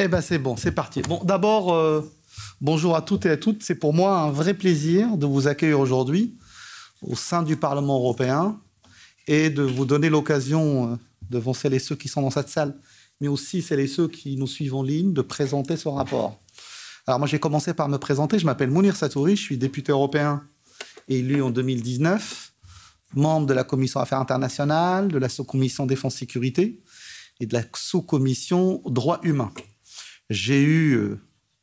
Eh bien, c'est bon, c'est parti. Bon, d'abord, bonjour à toutes et à toutes. C'est pour moi un vrai plaisir de vous accueillir aujourd'hui au sein du Parlement européen et de vous donner l'occasion, devant celles et ceux qui sont dans cette salle, mais aussi celles et ceux qui nous suivent en ligne, de présenter ce rapport. Alors moi, j'ai commencé par me présenter. Je m'appelle Mounir Satouri, je suis député européen élu en 2019, membre de la Commission Affaires internationales, de la sous-commission Défense-Sécurité et de la sous-commission Droits humains. J'ai eu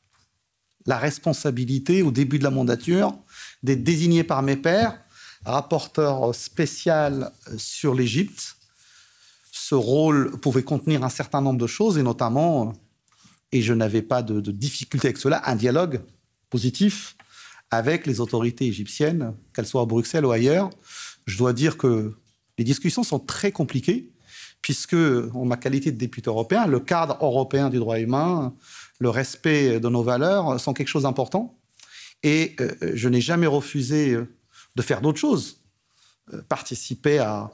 la responsabilité, au début de la mandature, d'être désigné par mes pairs rapporteur spécial sur l'Égypte. Ce rôle pouvait contenir un certain nombre de choses, et notamment, et je n'avais pas de difficulté avec cela, un dialogue positif avec les autorités égyptiennes, qu'elles soient à Bruxelles ou ailleurs. Je dois dire que les discussions sont très compliquées, puisque, en ma qualité de député européen, le cadre européen du droit humain, le respect de nos valeurs sont quelque chose d'important. Et je n'ai jamais refusé de faire d'autres choses, participer à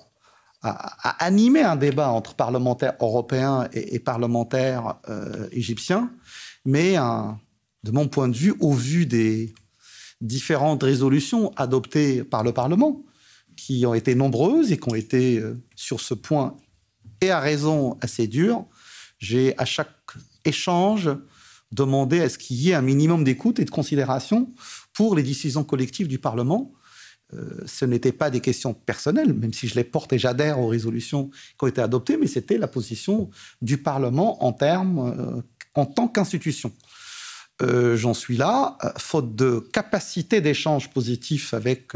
animer un débat entre parlementaires européens et parlementaires égyptiens. Mais de mon point de vue, au vu des différentes résolutions adoptées par le Parlement, qui ont été nombreuses et qui ont été, sur ce point, et à raison, assez dures, j'ai, à chaque échange, demandé à ce qu'il y ait un minimum d'écoute et de considération pour les décisions collectives du Parlement. Ce n'étaient pas des questions personnelles, même si je les porte et j'adhère aux résolutions qui ont été adoptées, mais c'était la position du Parlement en tant qu'institution. J'en suis là, faute de capacité d'échange positif avec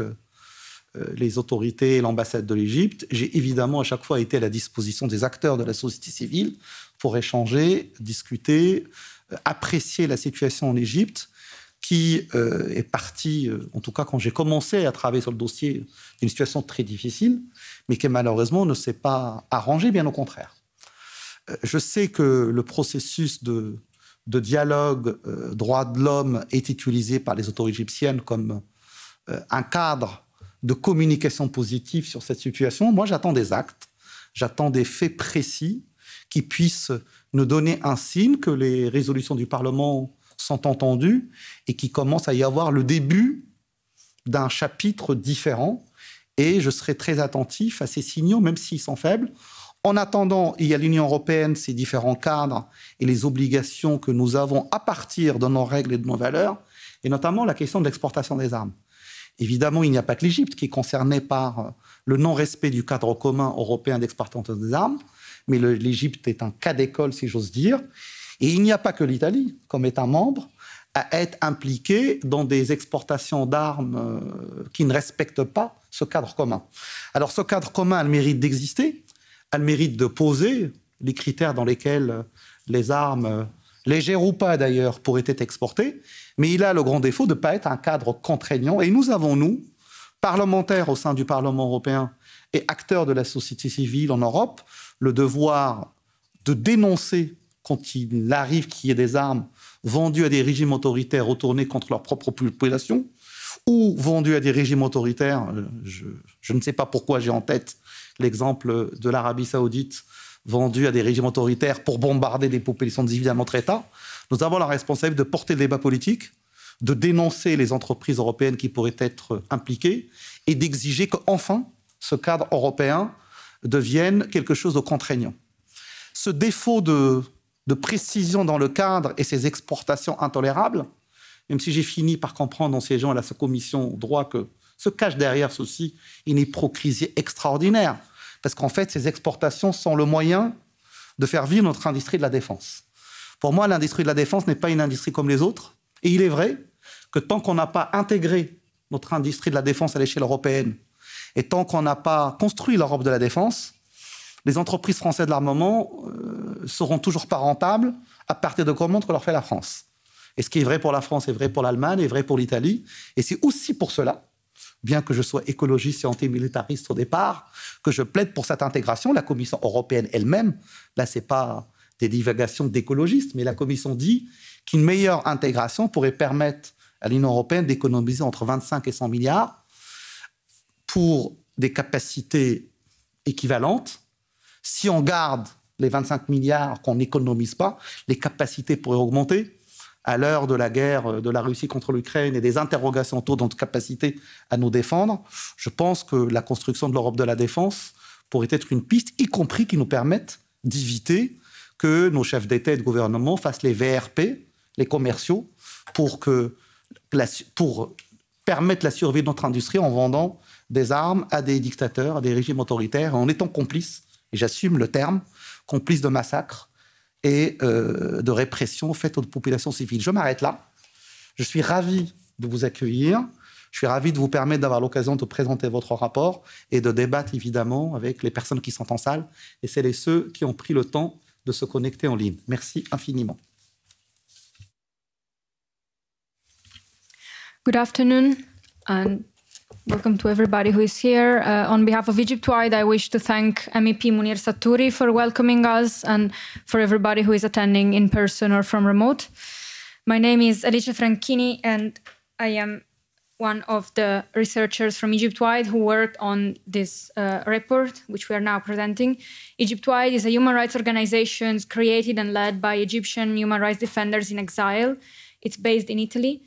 les autorités et l'ambassade de l'Égypte. J'ai évidemment à chaque fois été à la disposition des acteurs de la société civile pour échanger, discuter, apprécier la situation en Égypte, qui est partie, en tout cas quand j'ai commencé à travailler sur le dossier, d'une situation très difficile, mais qui malheureusement ne s'est pas arrangée, bien au contraire. Je sais que le processus de dialogue droits de l'homme est utilisé par les autorités égyptiennes comme un cadre de communication positive sur cette situation. Moi, j'attends des actes, j'attends des faits précis qui puissent nous donner un signe que les résolutions du Parlement sont entendues et qu'il commence à y avoir le début d'un chapitre différent. Et je serai très attentif à ces signaux, même s'ils sont faibles. En attendant, il y a l'Union européenne, ses différents cadres et les obligations que nous avons à partir de nos règles et de nos valeurs, et notamment la question de l'exportation des armes. Évidemment, il n'y a pas que l'Égypte qui est concernée par le non-respect du cadre commun européen d'exportation des armes, mais l'Égypte est un cas d'école, si j'ose dire. Et il n'y a pas que l'Italie, comme État membre, à être impliquée dans des exportations d'armes qui ne respectent pas ce cadre commun. Alors, ce cadre commun a le mérite d'exister, a le mérite de poser les critères dans lesquels les armes, légères ou pas d'ailleurs, pourraient être exportées, mais il a le grand défaut de ne pas être un cadre contraignant. Et nous avons, nous, parlementaires au sein du Parlement européen et acteurs de la société civile en Europe, le devoir de dénoncer quand il arrive qu'il y ait des armes vendues à des régimes autoritaires retournées contre leur propre population, ou vendues à des régimes autoritaires. Je ne sais pas pourquoi j'ai en tête l'exemple de l'Arabie saoudite, vendue à des régimes autoritaires pour bombarder des populations civiles à notre État. Nous avons la responsabilité de porter le débat politique, de dénoncer les entreprises européennes qui pourraient être impliquées et d'exiger qu'enfin, ce cadre européen devienne quelque chose de contraignant. Ce défaut de précision dans le cadre et ces exportations intolérables, même si j'ai fini par comprendre en siégeant à la commission droit que se cache derrière ceci une hypocrisie extraordinaire, parce qu'en fait, ces exportations sont le moyen de faire vivre notre industrie de la défense. Pour moi, l'industrie de la défense n'est pas une industrie comme les autres, et il est vrai que tant qu'on n'a pas intégré notre industrie de la défense à l'échelle européenne, et tant qu'on n'a pas construit l'Europe de la défense, les entreprises françaises de l'armement seront toujours pas rentables à partir de commandes que leur fait la France. Et ce qui est vrai pour la France est vrai pour l'Allemagne, est vrai pour l'Italie. Et c'est aussi pour cela, bien que je sois écologiste et antimilitariste au départ, que je plaide pour cette intégration. La Commission européenne elle-même, là, ce n'est pas des divagations d'écologistes, mais la Commission dit qu'une meilleure intégration pourrait permettre à l'Union européenne d'économiser entre 25 et 100 milliards pour des capacités équivalentes si on garde les 25 milliards qu'on n'économise pas, les capacités pourraient augmenter. À l'heure de la guerre de la Russie contre l'Ukraine et des interrogations autour de notre capacité à nous défendre, je pense que la construction de l'Europe de la défense pourrait être une piste, y compris qui nous permette d'éviter que nos chefs d'État et de gouvernement fassent les VRP, les commerciaux, pour permettre la survie de notre industrie en vendant des armes à des dictateurs, à des régimes autoritaires, en étant complices, et j'assume le terme, complices de massacres et de répression faite aux populations civiles. Je m'arrête là. Je suis ravi de vous accueillir. Je suis ravi de vous permettre d'avoir l'occasion de présenter votre rapport et de débattre évidemment avec les personnes qui sont en salle et celles et ceux qui ont pris le temps de se connecter en ligne. Merci infiniment. Good afternoon and welcome to everybody who is here. On behalf of Egyptwide, I wish to thank MEP Munir Satouri for welcoming us and for everybody who is attending in person or from remote. My name is Alice Franchini and I am one of the researchers from Egyptwide who worked on this report, which we are now presenting. Egyptwide is a human rights organization created and led by Egyptian human rights defenders in exile. It's based in Italy.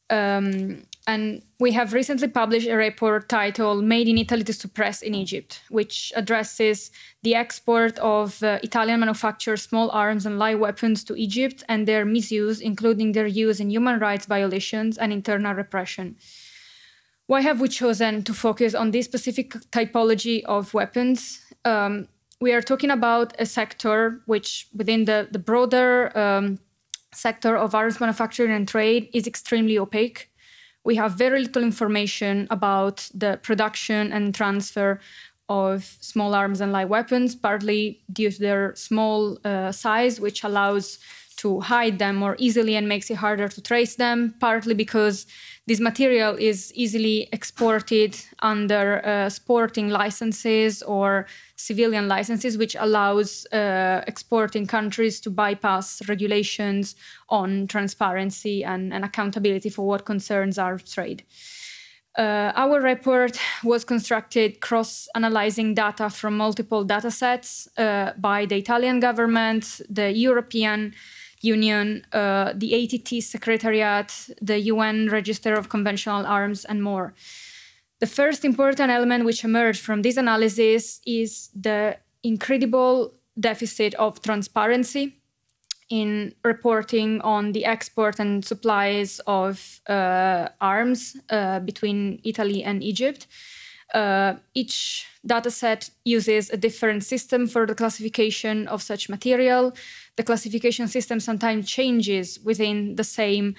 And we have recently published a report titled Made in Italy to Suppress in Egypt, which addresses the export of Italian manufactured small arms and light weapons to Egypt and their misuse, including their use in human rights violations and internal repression. Why have we chosen to focus on this specific typology of weapons? We are talking about a sector which, within the broader sector of arms manufacturing and trade, is extremely opaque. We have very little information about the production and transfer of small arms and light weapons, partly due to their small size, which allows to hide them more easily and makes it harder to trace them, partly because this material is easily exported under sporting licenses or civilian licenses, which allows exporting countries to bypass regulations on transparency and accountability for what concerns arms trade. Our report was constructed cross-analyzing data from multiple data sets by the Italian government, the European Union, the ATT Secretariat, the UN Register of Conventional Arms, and more. The first important element which emerged from this analysis is the incredible deficit of transparency in reporting on the export and supplies of arms between Italy and Egypt. Each dataset uses a different system for the classification of such material. The classification system sometimes changes within the same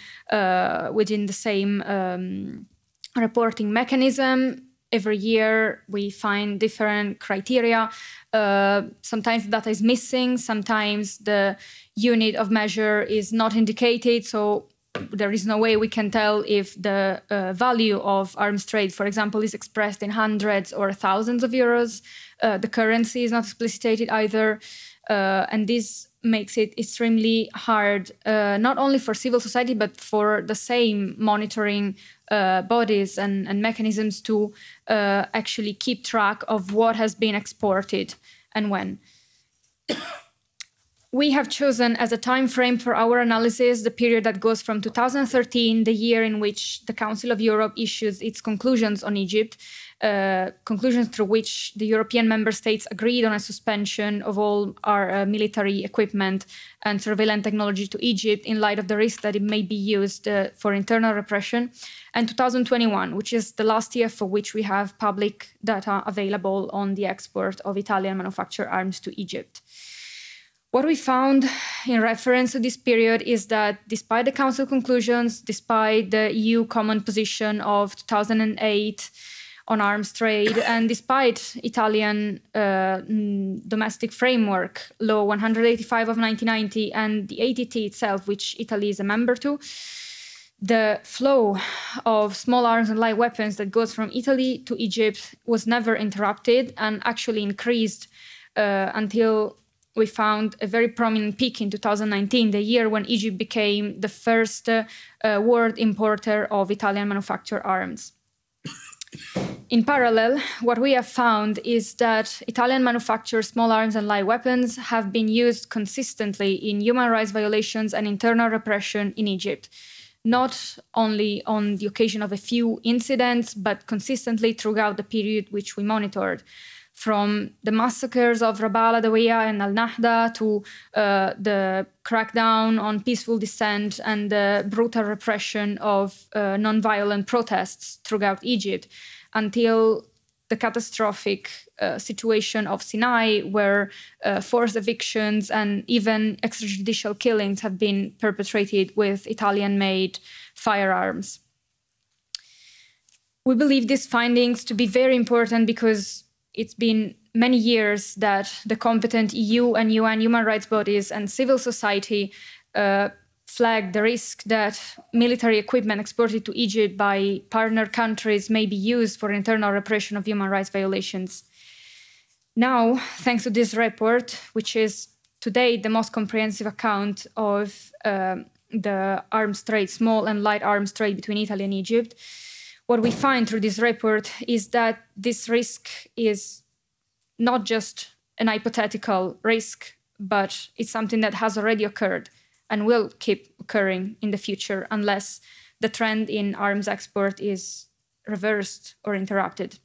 reporting mechanism. Every year we find different criteria. Sometimes the data is missing. Sometimes the unit of measure is not indicated. So there is no way we can tell if the value of arms trade, for example, is expressed in hundreds or thousands of euros. The currency is not explicitated either. And this makes it extremely hard, not only for civil society, but for the same monitoring bodies and mechanisms to actually keep track of what has been exported and when. We have chosen as a time frame for our analysis the period that goes from 2013, the year in which the Council of Europe issues its conclusions on Egypt, conclusions through which the European member states agreed on a suspension of all our military equipment and surveillance technology to Egypt in light of the risk that it may be used for internal repression, and 2021, which is the last year for which we have public data available on the export of Italian manufactured arms to Egypt. What we found in reference to this period is that despite the Council conclusions, despite the EU common position of 2008 on arms trade, and despite Italian domestic framework, Law 185 of 1990, and the ATT itself, which Italy is a member to, the flow of small arms and light weapons that goes from Italy to Egypt was never interrupted and actually increased until we found a very prominent peak in 2019, the year when Egypt became the first world importer of Italian manufactured arms. In parallel, what we have found is that Italian manufactured small arms and light weapons have been used consistently in human rights violations and internal repression in Egypt, not only on the occasion of a few incidents, but consistently throughout the period which we monitored, from the massacres of Rabaa al-Adawiya and Al-Nahda to the crackdown on peaceful dissent and the brutal repression of non-violent protests throughout Egypt, until the catastrophic situation of Sinai, where forced evictions and even extrajudicial killings have been perpetrated with Italian-made firearms. We believe these findings to be very important because it's been many years that the competent EU and UN human rights bodies and civil society flagged the risk that military equipment exported to Egypt by partner countries may be used for internal repression of human rights violations. Now, thanks to this report, which is today the most comprehensive account of the arms trade, small and light arms trade between Italy and Egypt, what we find through this report is that this risk is not just an hypothetical risk, but it's something that has already occurred and will keep occurring in the future unless the trend in arms export is reversed or interrupted.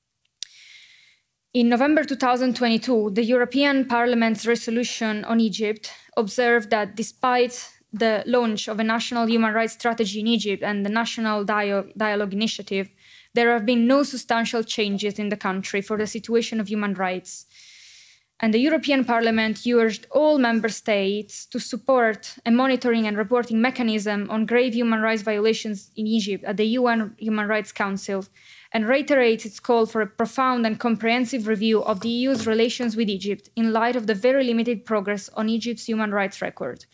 In November 2022, the European Parliament's resolution on Egypt observed that despite the launch of a national human rights strategy in Egypt and the National Dialogue Initiative, there have been no substantial changes in the country for the situation of human rights. And the European Parliament urged all member states to support a monitoring and reporting mechanism on grave human rights violations in Egypt at the UN Human Rights Council, and reiterates its call for a profound and comprehensive review of the EU's relations with Egypt in light of the very limited progress on Egypt's human rights record.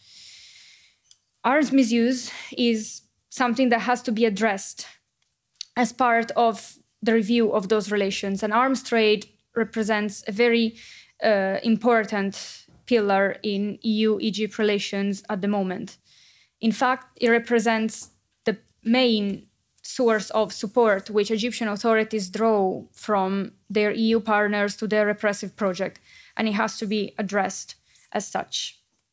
Arms misuse is something that has to be addressed as part of the review of those relations, and arms trade represents a very important pillar in EU-Egypt relations at the moment. In fact, it represents the main source of support which Egyptian authorities draw from their EU partners to their repressive project, and it has to be addressed as such.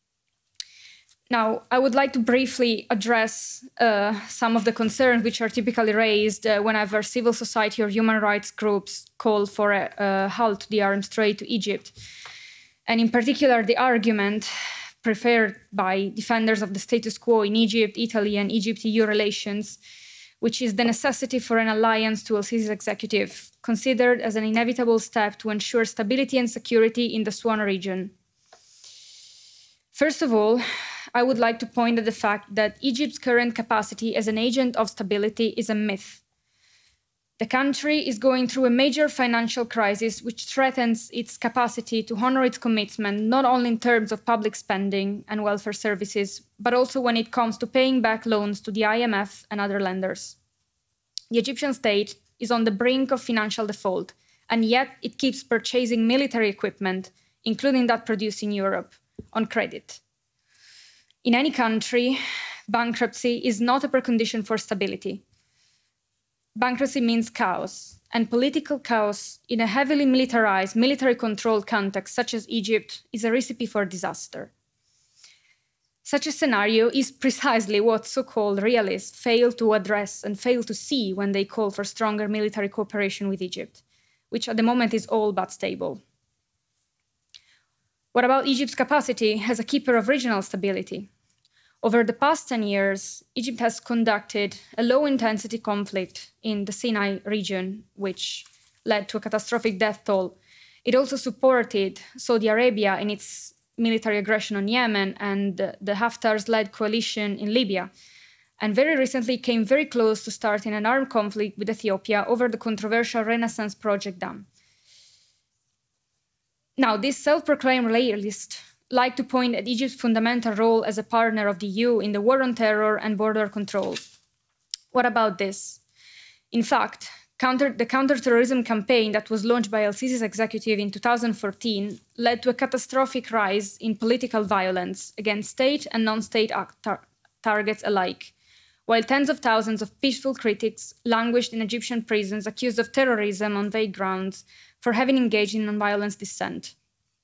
Now, I would like to briefly address some of the concerns which are typically raised whenever civil society or human rights groups call for a halt to the arms trade to Egypt. And in particular, the argument preferred by defenders of the status quo in Egypt, Italy, and Egypt-EU relations, which is the necessity for an alliance to al-Sisi's executive, considered as an inevitable step to ensure stability and security in the Swan region. First of all, I would like to point at the fact that Egypt's current capacity as an agent of stability is a myth. The country is going through a major financial crisis which threatens its capacity to honor its commitment, not only in terms of public spending and welfare services, but also when it comes to paying back loans to the IMF and other lenders. The Egyptian state is on the brink of financial default, and yet it keeps purchasing military equipment, including that produced in Europe, on credit. In any country, bankruptcy is not a precondition for stability. Bankruptcy means chaos, and political chaos in a heavily militarized, military-controlled context such as Egypt is a recipe for disaster. Such a scenario is precisely what so-called realists fail to address and fail to see when they call for stronger military cooperation with Egypt, which at the moment is all but stable. What about Egypt's capacity as a keeper of regional stability? Over the past 10 years, Egypt has conducted a low-intensity conflict in the Sinai region, which led to a catastrophic death toll. It also supported Saudi Arabia in its military aggression on Yemen and the Haftar's-led coalition in Libya, and very recently came very close to starting an armed conflict with Ethiopia over the controversial Renaissance Project Dam. Now, this self-proclaimed realist like to point at Egypt's fundamental role as a partner of the EU in the war on terror and border control. What about this? In fact, the counterterrorism campaign that was launched by al-Sisi's executive in 2014 led to a catastrophic rise in political violence against state and non-state targets alike, while tens of thousands of peaceful critics languished in Egyptian prisons accused of terrorism on vague grounds for having engaged in nonviolent dissent.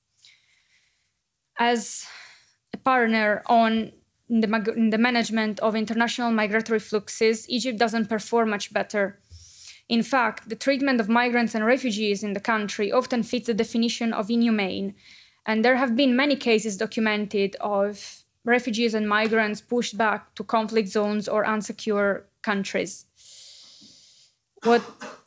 As a partner in the management of international migratory fluxes, Egypt doesn't perform much better. In fact, the treatment of migrants and refugees in the country often fits the definition of inhumane, and there have been many cases documented of refugees and migrants pushed back to conflict zones or unsecure countries. What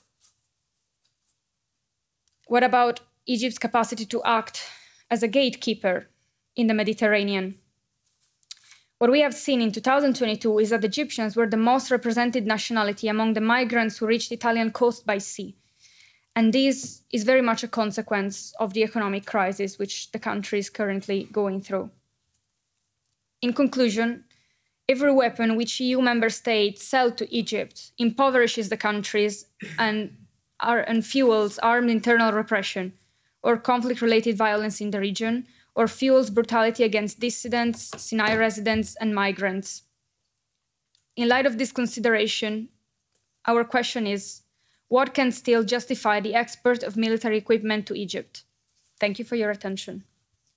about Egypt's capacity to act as a gatekeeper in the Mediterranean? What we have seen in 2022 is that Egyptians were the most represented nationality among the migrants who reached the Italian coast by sea. And this is very much a consequence of the economic crisis which the country is currently going through. In conclusion, every weapon which EU member states sell to Egypt impoverishes the countries and fuels armed internal repression or conflict-related violence in the region, or fuels brutality against dissidents, Sinai residents, and migrants. In light of this consideration, our question is, what can still justify the export of military equipment to Egypt? Thank you for your attention.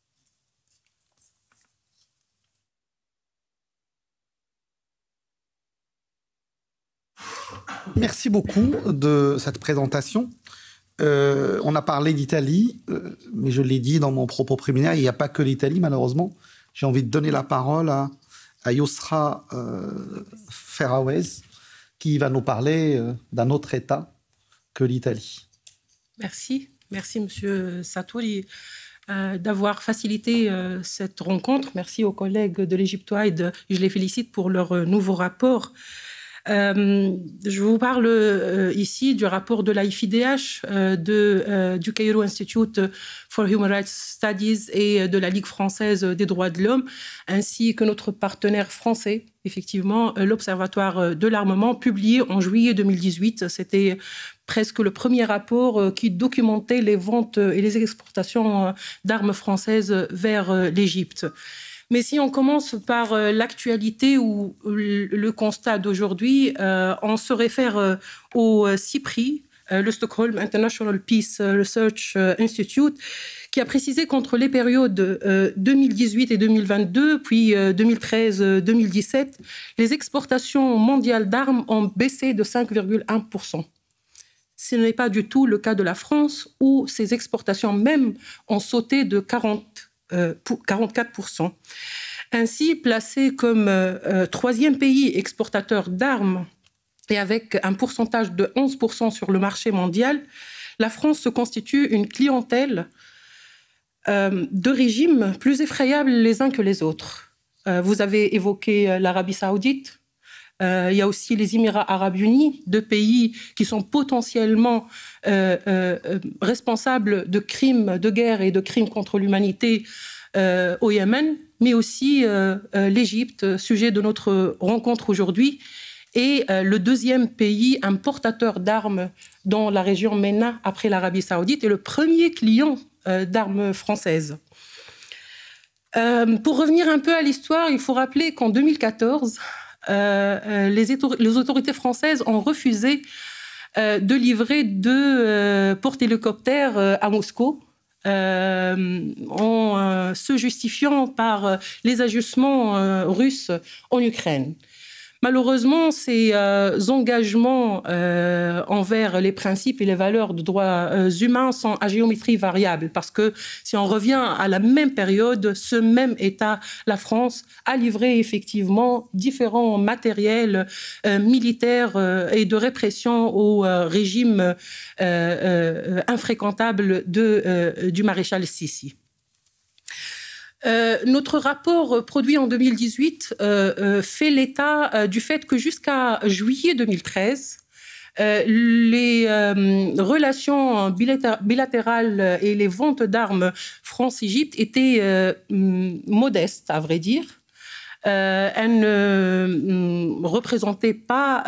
Merci beaucoup de cette présentation. On a parlé d'Italie, mais je l'ai dit dans mon propos préliminaire, il n'y a pas que l'Italie, malheureusement. J'ai envie de donner la parole à Yousra Ferrawez, qui va nous parler d'un autre État que l'Italie. Merci. Merci, Monsieur Satouri, d'avoir facilité cette rencontre. Merci aux collègues de l'Egyptoide. Je les félicite pour leur nouveau rapport. Je vous parle ici du rapport de l'AIFIDH, du Cairo Institute for Human Rights Studies et de la Ligue française des droits de l'homme, ainsi que notre partenaire français, effectivement, l'Observatoire de l'armement, publié en juillet 2018. C'était presque le premier rapport qui documentait les ventes et les exportations d'armes françaises vers l'Égypte. Mais si on commence par l'actualité ou le constat d'aujourd'hui, on se réfère au CIPRI, le Stockholm International Peace Research Institute, qui a précisé qu'entre les périodes 2018 et 2022, puis 2013-2017, les exportations mondiales d'armes ont baissé de 5,1%. Ce n'est pas du tout le cas de la France, où ces exportations même ont sauté de 44%. Ainsi, placé comme troisième pays exportateur d'armes et avec un pourcentage de 11% sur le marché mondial, la France se constitue une clientèle de régimes plus effrayables les uns que les autres. Vous avez évoqué l'Arabie saoudite. Il y a aussi les Émirats arabes unis, deux pays qui sont potentiellement responsables de crimes de guerre et de crimes contre l'humanité au Yémen, mais aussi l'Égypte, sujet de notre rencontre aujourd'hui, est le deuxième pays importateur d'armes dans la région MENA après l'Arabie saoudite et le premier client d'armes françaises. Pour revenir un peu à l'histoire, il faut rappeler qu'en 2014, les autorités françaises ont refusé de livrer deux porte-hélicoptères à Moscou, en se justifiant par les ajustements russes en Ukraine. Malheureusement, ces engagements envers les principes et les valeurs de droits humains sont à géométrie variable, parce que si on revient à la même période, ce même État, la France, a livré effectivement différents matériels militaires et de répression au régime infréquentable du maréchal Sissi. Notre rapport produit en 2018 fait l'état du fait que jusqu'à juillet 2013, les relations bilatérales et les ventes d'armes France-Égypte étaient modestes, à vrai dire. Elles ne représentaient pas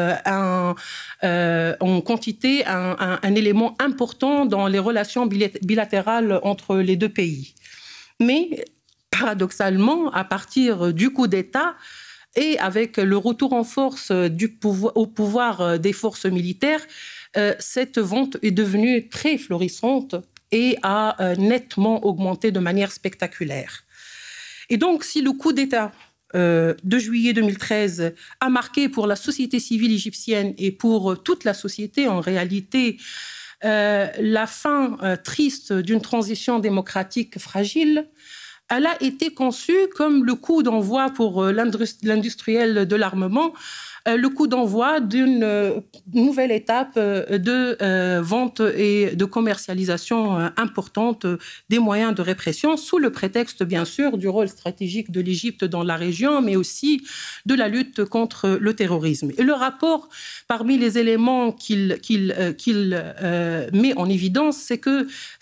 en quantité un élément important dans les relations bilatérales entre les deux pays. Mais, paradoxalement, à partir du coup d'État et avec le retour en force au pouvoir des forces militaires, cette vente est devenue très florissante et a nettement augmenté de manière spectaculaire. Et donc, si le coup d'État de juillet 2013 a marqué pour la société civile égyptienne et pour toute la société, en réalité, la fin triste d'une transition démocratique fragile, elle a été conçue comme le coup d'envoi pour l'industriel de l'armement, le coup d'envoi d'une nouvelle étape de vente et de commercialisation importante des moyens de répression, sous le prétexte, bien sûr, du rôle stratégique de l'Égypte dans la région, mais aussi de la lutte contre le terrorisme. Et le rapport, parmi les éléments qu'il met en évidence, c'est que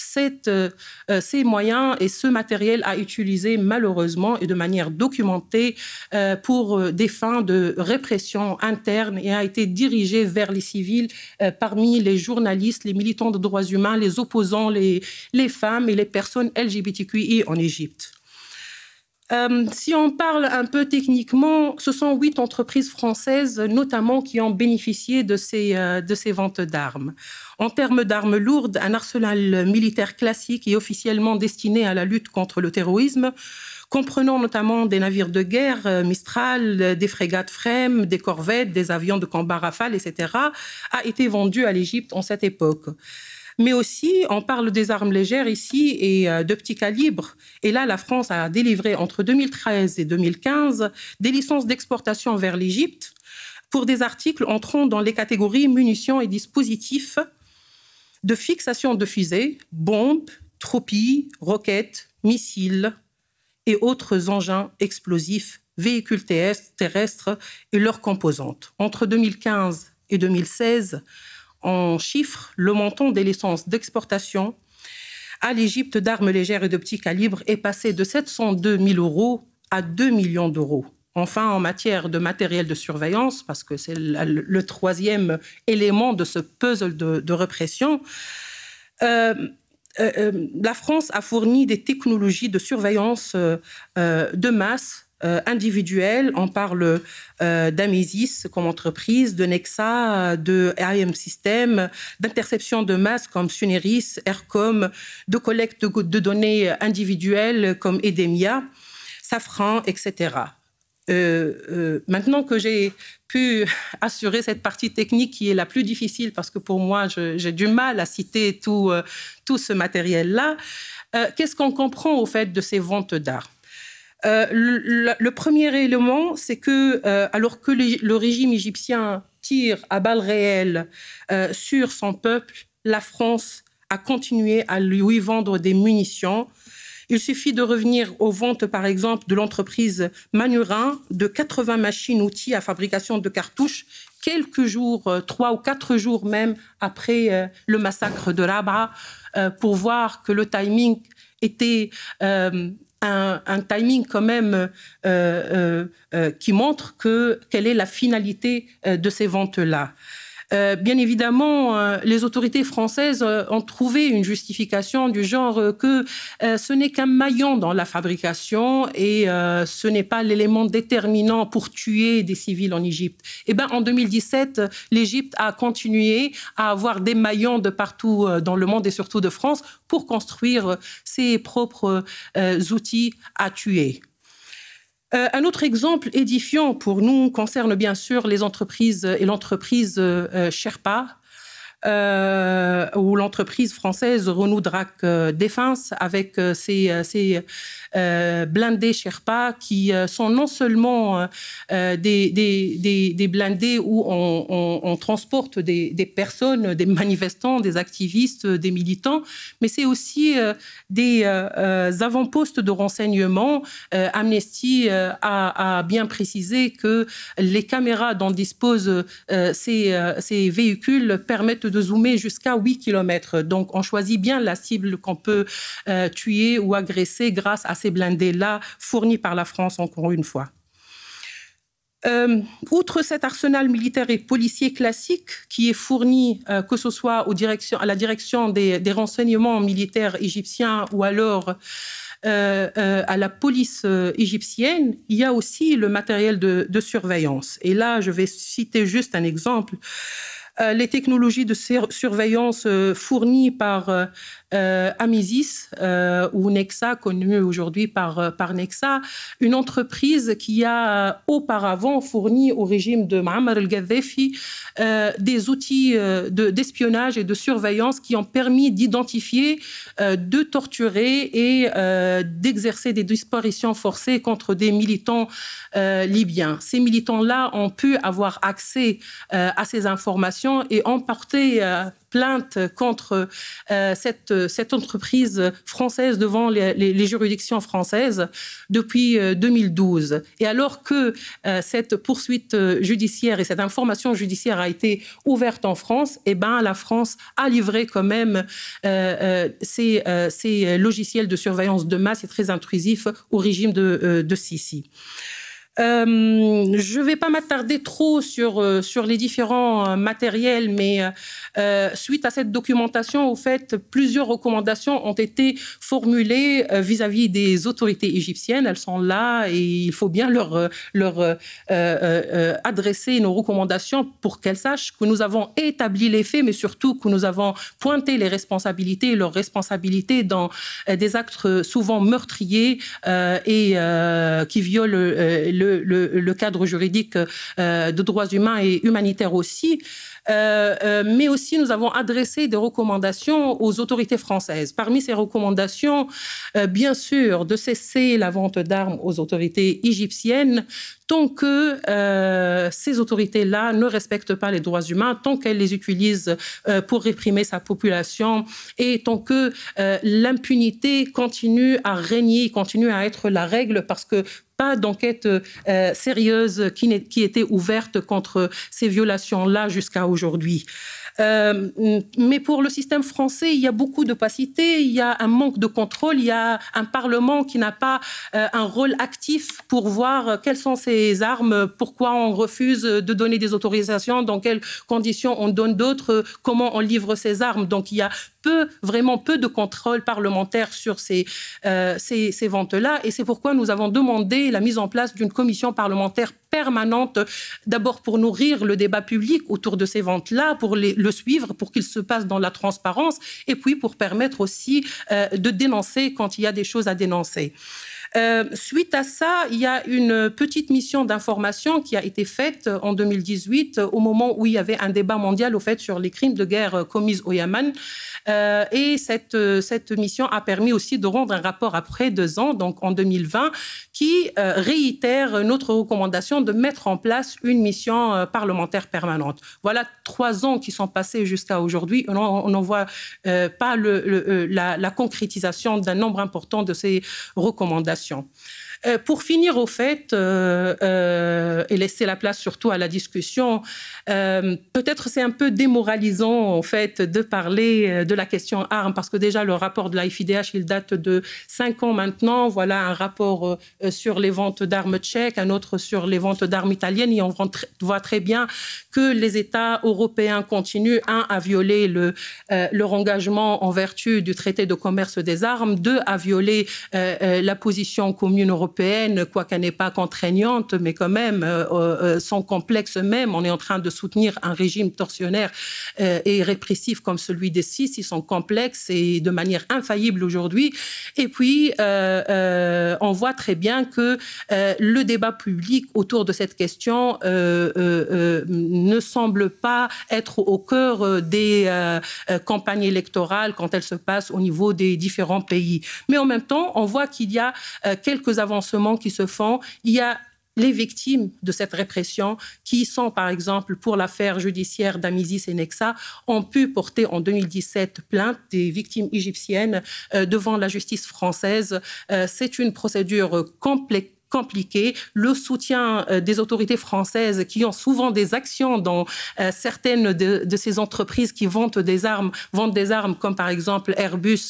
ces moyens et ce matériel a utilisé malheureusement et de manière documentée pour des fins de répression interne et a été dirigé vers les civils parmi les journalistes, les militants de droits humains, les opposants, les femmes et les personnes LGBTQI en Égypte. Si on parle un peu techniquement, ce sont 8 entreprises françaises notamment qui ont bénéficié de ces ventes d'armes. En termes d'armes lourdes, un arsenal militaire classique et officiellement destiné à la lutte contre le terrorisme, comprenant notamment des navires de guerre, Mistral, des frégates Frem, des corvettes, des avions de combat Rafale, etc., a été vendu à l'Égypte en cette époque. Mais aussi, on parle des armes légères ici et de petits calibres. Et là, la France a délivré entre 2013 et 2015 des licences d'exportation vers l'Égypte pour des articles entrant dans les catégories munitions et dispositifs de fixation de fusées, bombes, tropies, roquettes, missiles et autres engins explosifs, véhicules terrestres et leurs composantes. Entre 2015 et 2016, en chiffres, le montant des licences d'exportation à l'Égypte d'armes légères et de petits calibres est passé de 702 000 € à 2 millions d'euros. Enfin, en matière de matériel de surveillance, parce que c'est le troisième élément de ce puzzle de répression, la France a fourni des technologies de surveillance de masse individuelles. On parle d'Amesis comme entreprise, de Nexa, de IM System, d'interception de masse comme Suneris, Aircom, de collecte de données individuelles comme Edemia, Safran, etc. Maintenant que j'ai pu assurer cette partie technique qui est la plus difficile, parce que pour moi, j'ai du mal à citer tout ce matériel-là, qu'est-ce qu'on comprend au fait de ces ventes d'armes? Le premier élément, c'est que alors que le régime égyptien tire à balles réelles sur son peuple, la France a continué à lui vendre des munitions. Il suffit de revenir aux ventes, par exemple, de l'entreprise Manurin, de 80 machines-outils à fabrication de cartouches, quelques jours, 3 ou 4 jours même après le massacre de Rabaa, pour voir que le timing était un timing quand même qui montre quelle est la finalité de ces ventes-là. Bien évidemment, les autorités françaises ont trouvé une justification du genre que ce n'est qu'un maillon dans la fabrication et ce n'est pas l'élément déterminant pour tuer des civils en Égypte. Eh bien, en 2017, l'Égypte a continué à avoir des maillons de partout dans le monde et surtout de France pour construire ses propres outils à tuer. Un autre exemple édifiant pour nous concerne bien sûr les entreprises et l'entreprise Sherpa, ou l'entreprise française Renault Drac Défense avec ses blindés Sherpa qui sont non seulement des blindés où on transporte des personnes, des manifestants, des activistes, des militants, mais c'est aussi des avant-postes de renseignement. Amnesty a bien précisé que les caméras dont disposent ces véhicules permettent de zoomer jusqu'à 8 km. Donc, on choisit bien la cible qu'on peut tuer ou agresser grâce à ces blindés-là fournis par la France, encore une fois. Outre cet arsenal militaire et policier classique qui est fourni, que ce soit à la direction des renseignements militaires égyptiens ou alors à la police égyptienne, il y a aussi le matériel de surveillance. Et là, je vais citer juste un exemple. Les technologies de surveillance fournies par Amisis ou Nexa, connue aujourd'hui par Nexa, une entreprise qui a auparavant fourni au régime de Muammar el-Kadhafi des outils d'espionnage et de surveillance qui ont permis d'identifier, de torturer et d'exercer des disparitions forcées contre des militants libyens. Ces militants-là ont pu avoir accès à ces informations et ont porté plainte contre cette entreprise française devant les juridictions françaises depuis 2012. Et alors que cette poursuite judiciaire et cette information judiciaire a été ouverte en France, eh ben, la France a livré quand même ces logiciels de surveillance de masse et très intrusifs au régime de Sisi. Je ne vais pas m'attarder trop sur les différents matériels, mais suite à cette documentation, au fait, plusieurs recommandations ont été formulées vis-à-vis des autorités égyptiennes. Elles sont là et il faut bien leur adresser nos recommandations pour qu'elles sachent que nous avons établi les faits, mais surtout que nous avons pointé les responsabilités et leurs responsabilités dans des actes souvent meurtriers et qui violent le cadre juridique de droits humains et humanitaires aussi. Mais aussi, nous avons adressé des recommandations aux autorités françaises. Parmi ces recommandations, bien sûr, de cesser la vente d'armes aux autorités égyptiennes tant que ces autorités-là ne respectent pas les droits humains, tant qu'elles les utilisent pour réprimer sa population et tant que l'impunité continue à régner, continue à être la règle, parce que pas d'enquête sérieuse qui était ouverte contre ces violations-là jusqu'à aujourd'hui. Mais pour le système français, il y a beaucoup d'opacité, il y a un manque de contrôle, il y a un Parlement qui n'a pas un rôle actif pour voir quelles sont ces armes, pourquoi on refuse de donner des autorisations, dans quelles conditions on donne d'autres, comment on livre ces armes. Donc il y a vraiment peu de contrôle parlementaire sur ces ventes-là. Et c'est pourquoi nous avons demandé la mise en place d'une commission parlementaire permanente, d'abord pour nourrir le débat public autour de ces ventes-là, pour le suivre, pour qu'il se passe dans la transparence, et puis pour permettre aussi de dénoncer quand il y a des choses à dénoncer. Suite à ça, il y a une petite mission d'information qui a été faite en 2018, au moment où il y avait un débat mondial au fait sur les crimes de guerre commis au Yémen. Et cette mission a permis aussi de rendre un rapport après 2 ans, donc en 2020, qui réitère notre recommandation de mettre en place une mission parlementaire permanente. Voilà 3 ans qui sont passés jusqu'à aujourd'hui. On n'en voit pas la concrétisation d'un nombre important de ces recommandations. Pour finir, au fait, et laisser la place surtout à la discussion, peut-être c'est un peu démoralisant, en fait, de parler de la question armes, parce que déjà, le rapport de la FIDH, il date de 5 ans maintenant. Voilà un rapport sur les ventes d'armes tchèques, un autre sur les ventes d'armes italiennes, et on voit très bien que les États européens continuent, à violer leur engagement en vertu du traité de commerce des armes, 2, à violer la position commune européenne, quoi qu'elle n'est pas contraignante, mais quand même, son complexe même. On est en train de soutenir un régime tortionnaire et répressif comme celui des Sisi. Ils sont complexes et de manière infaillible aujourd'hui. Et puis, on voit très bien que le débat public autour de cette question ne semble pas être au cœur des campagnes électorales quand elles se passent au niveau des différents pays. Mais en même temps, on voit qu'il y a quelques avancements qui se font. Il y a les victimes de cette répression qui sont, par exemple, pour l'affaire judiciaire d'Amisis et Nexa, ont pu porter en 2017 plainte des victimes égyptiennes devant la justice française. C'est une procédure compliqué, le soutien des autorités françaises qui ont souvent des actions dans certaines de ces entreprises qui vendent des armes, comme par exemple Airbus,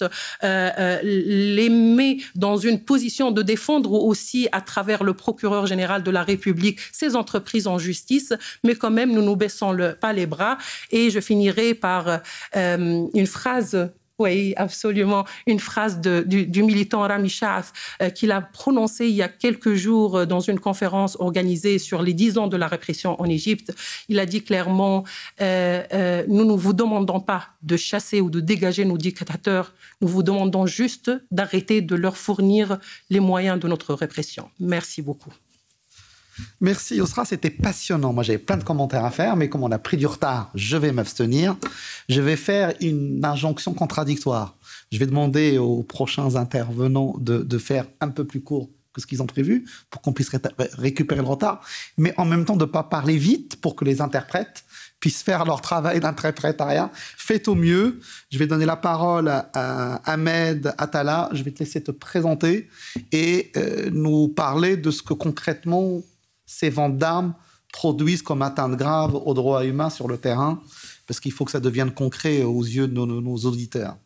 les met dans une position de défendre aussi à travers le procureur général de la République ces entreprises en justice, mais quand même nous ne baissons pas les bras. Et je finirai par une phrase Oui, absolument. Une phrase du militant Rami Shaaf qu'il a prononcée il y a quelques jours dans une conférence organisée sur les 10 ans de la répression en Égypte. Il a dit clairement nous ne vous demandons pas de chasser ou de dégager nos dictateurs, nous vous demandons juste d'arrêter de leur fournir les moyens de notre répression. Merci beaucoup. Merci Yosra, c'était passionnant. Moi, j'avais plein de commentaires à faire, mais comme on a pris du retard, je vais m'abstenir. Je vais faire une injonction contradictoire. Je vais demander aux prochains intervenants de faire un peu plus court que ce qu'ils ont prévu pour qu'on puisse récupérer le retard, mais en même temps de ne pas parler vite pour que les interprètes puissent faire leur travail d'interprétariat. Faites au mieux. Je vais donner la parole à Ahmed Attala. Je vais te laisser te présenter et nous parler de ce que concrètement ces ventes d'armes produisent comme atteinte grave aux droits humains sur le terrain, parce qu'il faut que ça devienne concret aux yeux de nos auditeurs.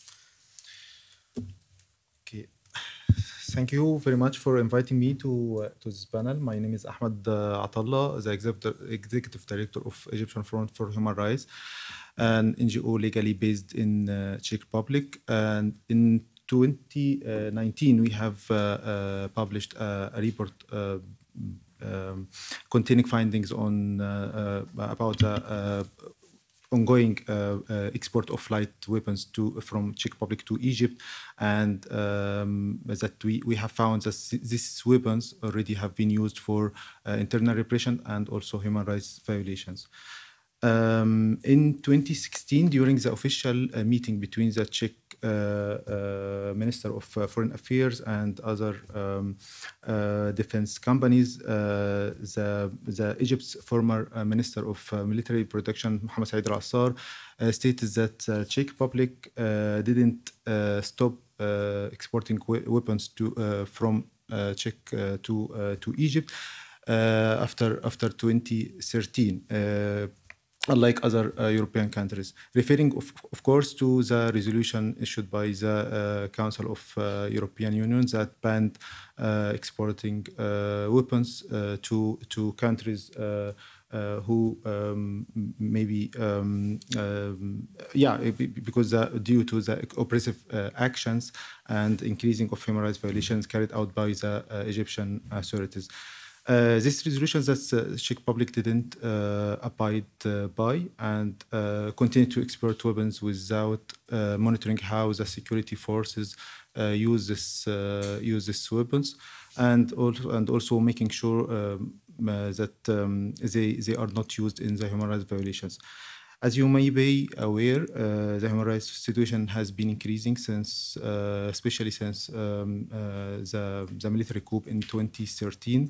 Okay. Thank you very much for inviting me to this panel. My name is Ahmed Attala, the Executive Director of Egyptian Front for Human Rights, an NGO legally based in Czech Republic. And in 2019, we have published a report containing findings on about the ongoing export of light weapons from Czech Republic to Egypt, and that we have found that these weapons already have been used for internal repression and also human rights violations. In 2016, during the official meeting between the Czech Minister of Foreign Affairs and other defense companies, the Egypt's former Minister of Military Protection, Mohammed Said al-Assar, stated that Czech Republic didn't stop exporting weapons from Czech to Egypt after 2013. Unlike other European countries, referring of course to the resolution issued by the Council of European Union that banned exporting weapons to countries who maybe because due to the oppressive actions and increasing of human rights violations carried out by the Egyptian authorities. This resolution that the Czech Republic didn't abide by and continued to export weapons without monitoring how the security forces use these weapons, and also making sure that they are not used in the human rights violations. As you may be aware, the human rights situation has been increasing since, especially since the military coup in 2013.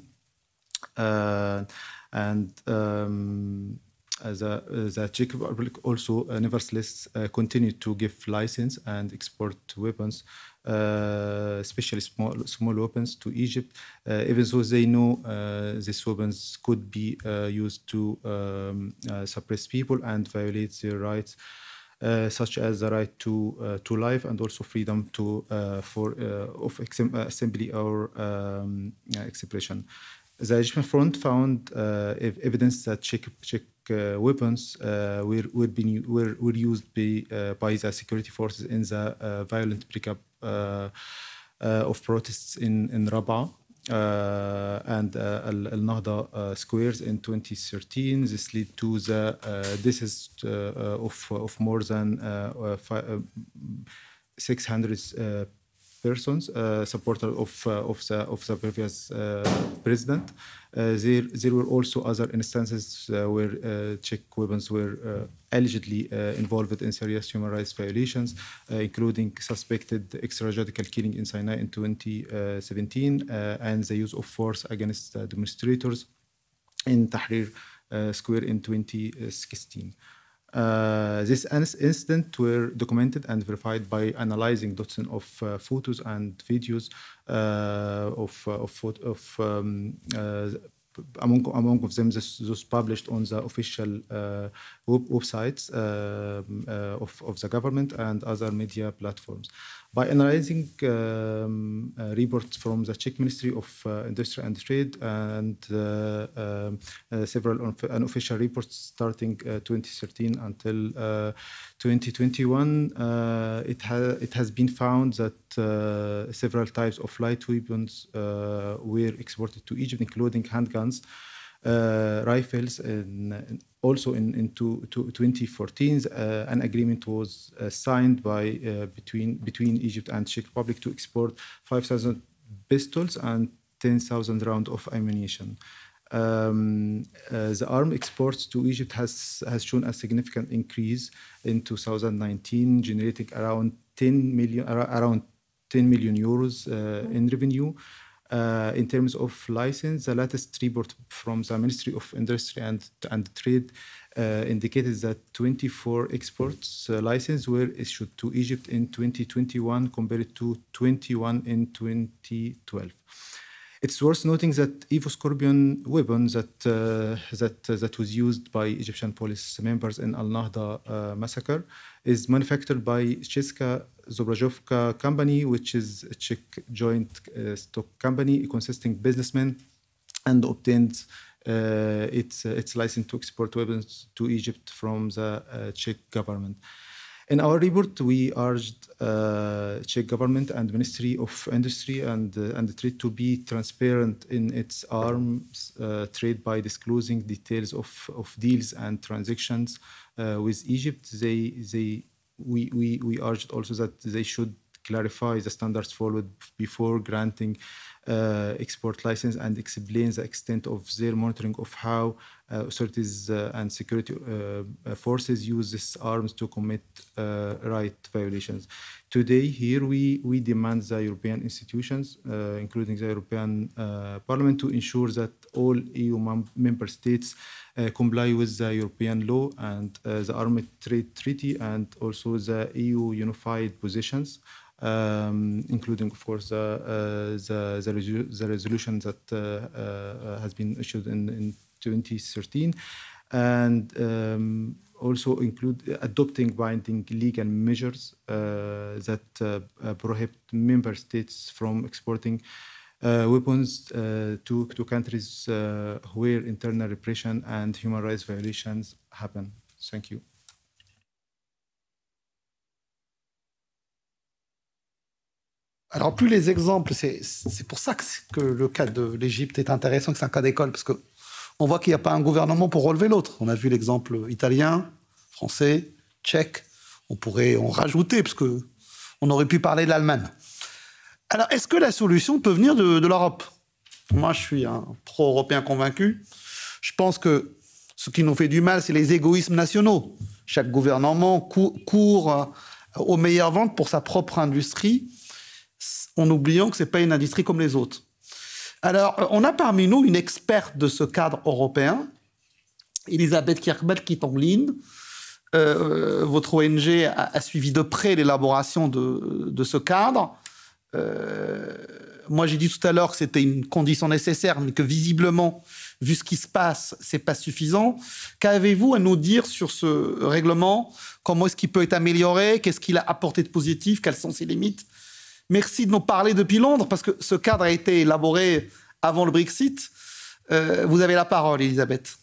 The Czech Republic also nevertheless continued to give license and export weapons, especially small weapons, to Egypt, even though they know these weapons could be used to suppress people and violate their rights, such as the right to life and also freedom of assembly or expression. The Egyptian Front found evidence that Czech weapons were used by the security forces in the violent breakup of protests in Rabaa and Al-Nahda squares in 2013. This led to the deaths of more than 600 persons, supporters of the previous president. There were also other instances where Czech weapons were allegedly involved in serious human rights violations, including suspected extrajudicial killing in Sinai in 2017 and the use of force against demonstrators in Tahrir Square in 2016. These incidents were documented and verified by analyzing dozens of photos and videos among of them those published on the official websites of the government and other media platforms. By analyzing reports from the Czech Ministry of Industry and Trade and several unofficial reports starting 2013 until 2021, it has been found that several types of light weapons were exported to Egypt, including handguns, rifles, and also in 2014, an agreement was signed between Egypt and Czech Republic to export 5,000 pistols and 10,000 rounds of ammunition. The arms exports to Egypt has shown a significant increase in 2019, generating around 10 million euros in revenue. In terms of license, the latest report from the Ministry of Industry and Trade indicated that 24 exports licenses were issued to Egypt in 2021 compared to 21 in 2012. It's worth noting that Evo Scorpion weapon that was used by Egyptian police members in Al Nahda massacre is manufactured by Česká Zbrojovka company, which is a Czech joint stock company consisting businessmen, and obtained its license to export weapons to Egypt from the Czech government. In our report, we urged Czech government and Ministry of Industry and Trade to be transparent in its arms trade by disclosing details of deals and transactions with Egypt. We urged also that they should clarify the standards followed before granting export license and explain the extent of their monitoring of how authorities and security forces use these arms to commit right violations. Today, here we demand the European institutions, including the European Parliament, to ensure that all EU member states comply with the European law and the Arms Trade Treaty and also the EU unified positions. Including, of course, the resolution that has been issued in 2013, and also include adopting binding legal measures that prohibit member states from exporting weapons to countries where internal repression and human rights violations happen. Thank you. Alors, plus les exemples, c'est pour ça que le cas de l'Égypte est intéressant, que c'est un cas d'école, parce qu'on voit qu'il n'y a pas un gouvernement pour relever l'autre. On a vu l'exemple italien, français, tchèque. On pourrait en rajouter, parce qu'on aurait pu parler de l'Allemagne. Alors, est-ce que la solution peut venir de l'Europe? Moi, je suis un pro-européen convaincu. Je pense que ce qui nous fait du mal, c'est les égoïsmes nationaux. Chaque gouvernement court aux meilleures ventes pour sa propre industrie, en oubliant que ce n'est pas une industrie comme les autres. Alors, on a parmi nous une experte de ce cadre européen, Elisabeth Kirkbel, qui est en ligne. Votre ONG a suivi de près l'élaboration de ce cadre. Moi, j'ai dit tout à l'heure que c'était une condition nécessaire, mais que visiblement, vu ce qui se passe, ce n'est pas suffisant. Qu'avez-vous à nous dire sur ce règlement? Comment est-ce qu'il peut être amélioré? Qu'est-ce qu'il a apporté de positif? Quelles sont ses limites? Merci de nous parler depuis Londres, parce que ce cadre a été élaboré avant le Brexit. Vous avez la parole, Elisabeth.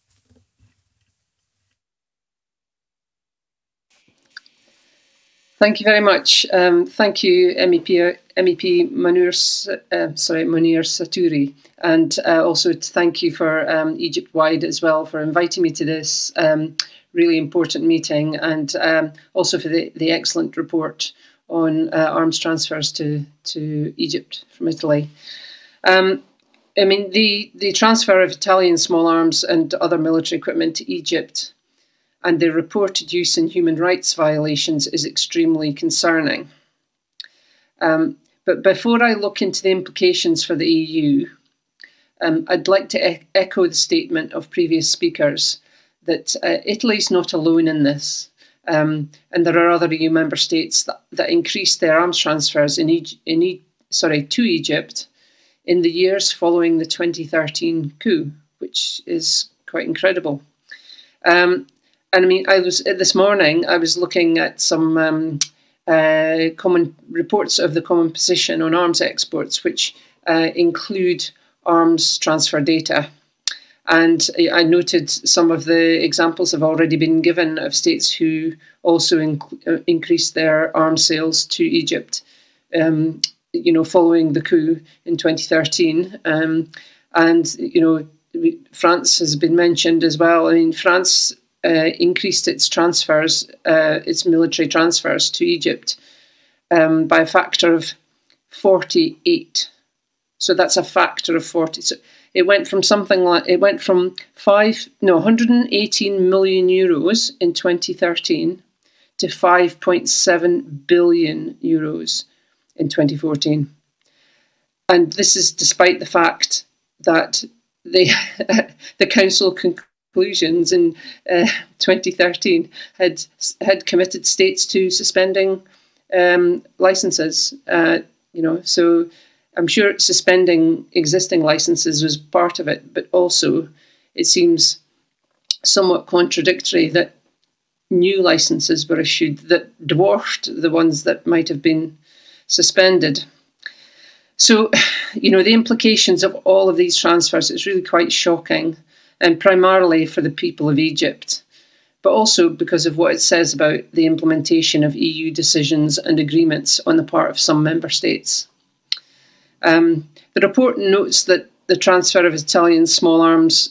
Thank you very much. Thank you, MEP Munir Satouri, and also thank you for Egypt-wide as well for inviting me to this really important meeting, and also for the excellent report on arms transfers to Egypt from Italy. I mean, the transfer of Italian small arms and other military equipment to Egypt and the reported use in human rights violations is extremely concerning. But before I look into the implications for the EU, I'd like to echo the statement of previous speakers that Italy is not alone in this. And there are other EU member states that increased their arms transfers to Egypt in the years following the 2013 coup, which is quite incredible. And I mean, this morning I was looking at some common reports of the common position on arms exports, which include arms transfer data. And I noted some of the examples have already been given of states who also increased their arms sales to Egypt, following the coup in 2013. France has been mentioned as well. I mean, France increased its transfers, its military transfers to Egypt by a factor of 48. So that's a factor of 40. So it went from 118 million euros in 2013 to 5.7 billion euros in 2014. And this is despite the fact that the Council conclusions in 2013 had committed states to suspending licenses. So I'm sure suspending existing licenses was part of it, but also it seems somewhat contradictory that new licenses were issued that dwarfed the ones that might have been suspended. So, the implications of all of these transfers is really quite shocking, and primarily for the people of Egypt, but also because of what it says about the implementation of EU decisions and agreements on the part of some member states. The report notes that the transfer of Italian small arms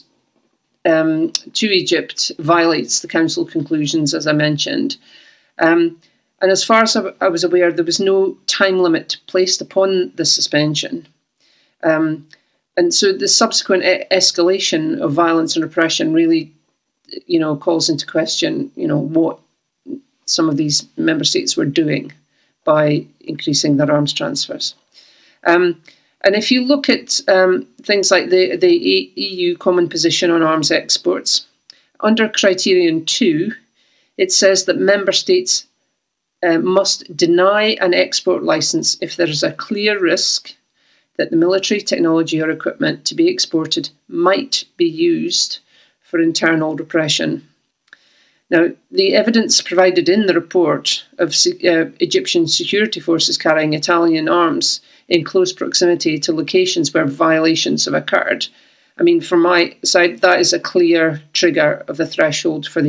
to Egypt violates the Council conclusions, as I mentioned. And as far as I was aware, there was no time limit placed upon the suspension. And so the subsequent escalation of violence and repression really, calls into question, what some of these member states were doing by increasing their arms transfers. And if you look at things like the EU common position on arms exports, under criterion 2, it says that member states must deny an export license if there is a clear risk that the military technology or equipment to be exported might be used for internal repression. Now, the evidence provided in the report of Egyptian security forces carrying Italian arms in close proximity to locations where violations have occurred, I mean, from my side, that is a clear trigger of the threshold for the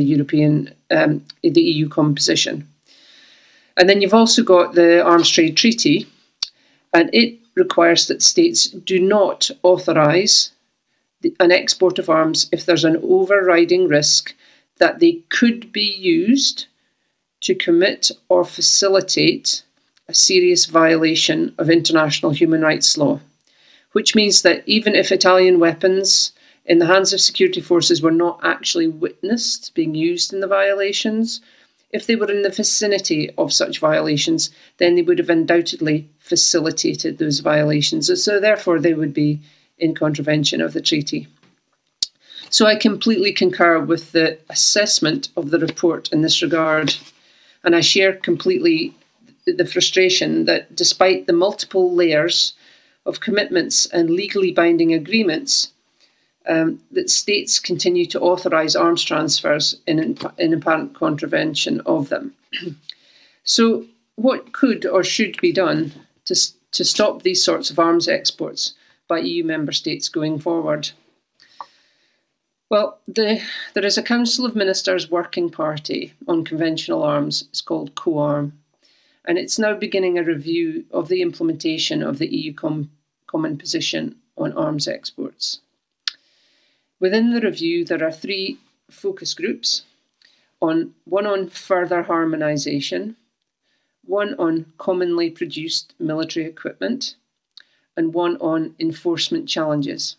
EU common position. And then you've also got the Arms Trade Treaty, and it requires that states do not authorise an export of arms if there's an overriding risk that they could be used to commit or facilitate a serious violation of international human rights law, which means that even if Italian weapons in the hands of security forces were not actually witnessed being used in the violations, if they were in the vicinity of such violations, then they would have undoubtedly facilitated those violations. So therefore, they would be in contravention of the treaty. So I completely concur with the assessment of the report in this regard. And I share completely the frustration that despite the multiple layers of commitments and legally binding agreements, that states continue to authorise arms transfers in apparent contravention of them. So what could or should be done to stop these sorts of arms exports by EU member states going forward? Well, there is a Council of Ministers working party on conventional arms. It's called COARM, and it's now beginning a review of the implementation of the EU common position on arms exports. Within the review, there are 3 focus groups, one on further harmonisation, one on commonly produced military equipment, and one on enforcement challenges.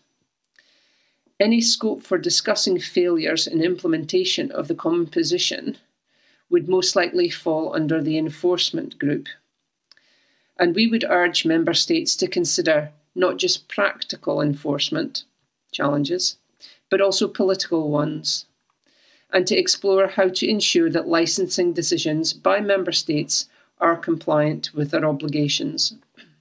Any scope for discussing failures in implementation of the common position would most likely fall under the enforcement group. And we would urge member states to consider not just practical enforcement challenges, but also political ones, and to explore how to ensure that licensing decisions by member states are compliant with their obligations.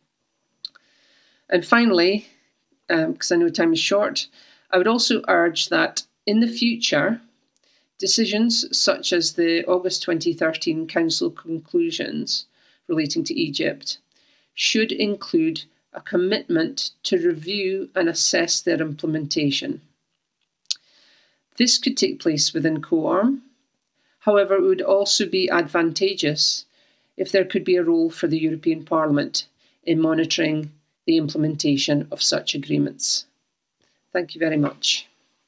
And finally, because I know time is short, I would also urge that in the future, decisions such as the August 2013 Council conclusions relating to Egypt should include a commitment to review and assess their implementation. This could take place within COARM. However, it would also be advantageous if there could be a role for the European Parliament in monitoring the implementation of such agreements. Thank you very much.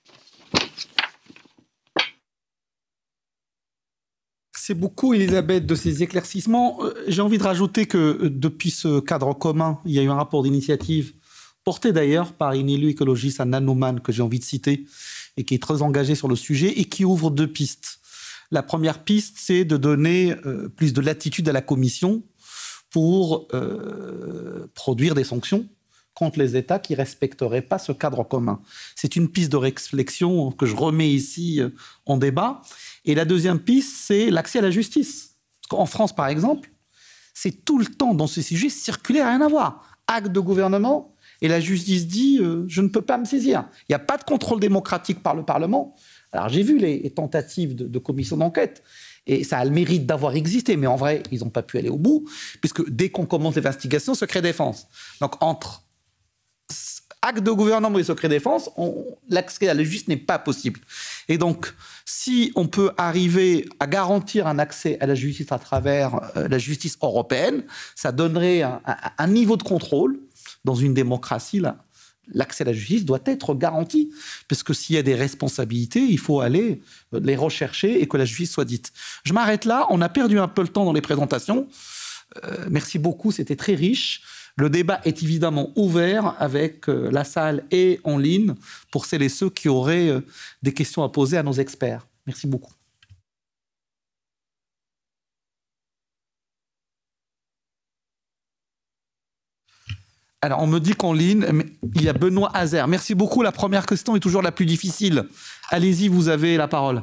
Merci beaucoup, Elisabeth, de ces éclaircissements. J'ai envie de rajouter que depuis ce cadre commun, il y a eu un rapport d'initiative porté d'ailleurs par une élue écologiste, Anna Nouman, que j'ai envie de citer, et qui est très engagée sur le sujet et qui ouvre 2 pistes. La première piste, c'est de donner plus de latitude à la Commission pour produire des sanctions contre les États qui ne respecteraient pas ce cadre commun. C'est une piste de réflexion que je remets ici en débat. Et la deuxième piste, c'est l'accès à la justice. Parce qu'en France, par exemple, c'est tout le temps dans ce sujet circulaire, rien à voir. Acte de gouvernement, et la justice dit je ne peux pas me saisir. Il n'y a pas de contrôle démocratique par le Parlement. Alors j'ai vu les tentatives de commission d'enquête, et ça a le mérite d'avoir existé, mais en vrai, ils n'ont pas pu aller au bout, puisque dès qu'on commence l'investigation, secret défense. Donc entre acte de gouvernement et secret défense, l'accès à la justice n'est pas possible. Et donc, si on peut arriver à garantir un accès à la justice à travers la justice européenne, ça donnerait un niveau de contrôle. Dans une démocratie, l'accès à la justice doit être garanti, parce que s'il y a des responsabilités, il faut aller les rechercher et que la justice soit dite. Je m'arrête là, on a perdu un peu le temps dans les présentations. Merci beaucoup, c'était très riche. Le débat est évidemment ouvert avec la salle et en ligne pour celles et ceux qui auraient des questions à poser à nos experts. Merci beaucoup. Alors, on me dit qu'en ligne, il y a Benoît Hazer. Merci beaucoup. La première question est toujours la plus difficile. Allez-y, vous avez la parole.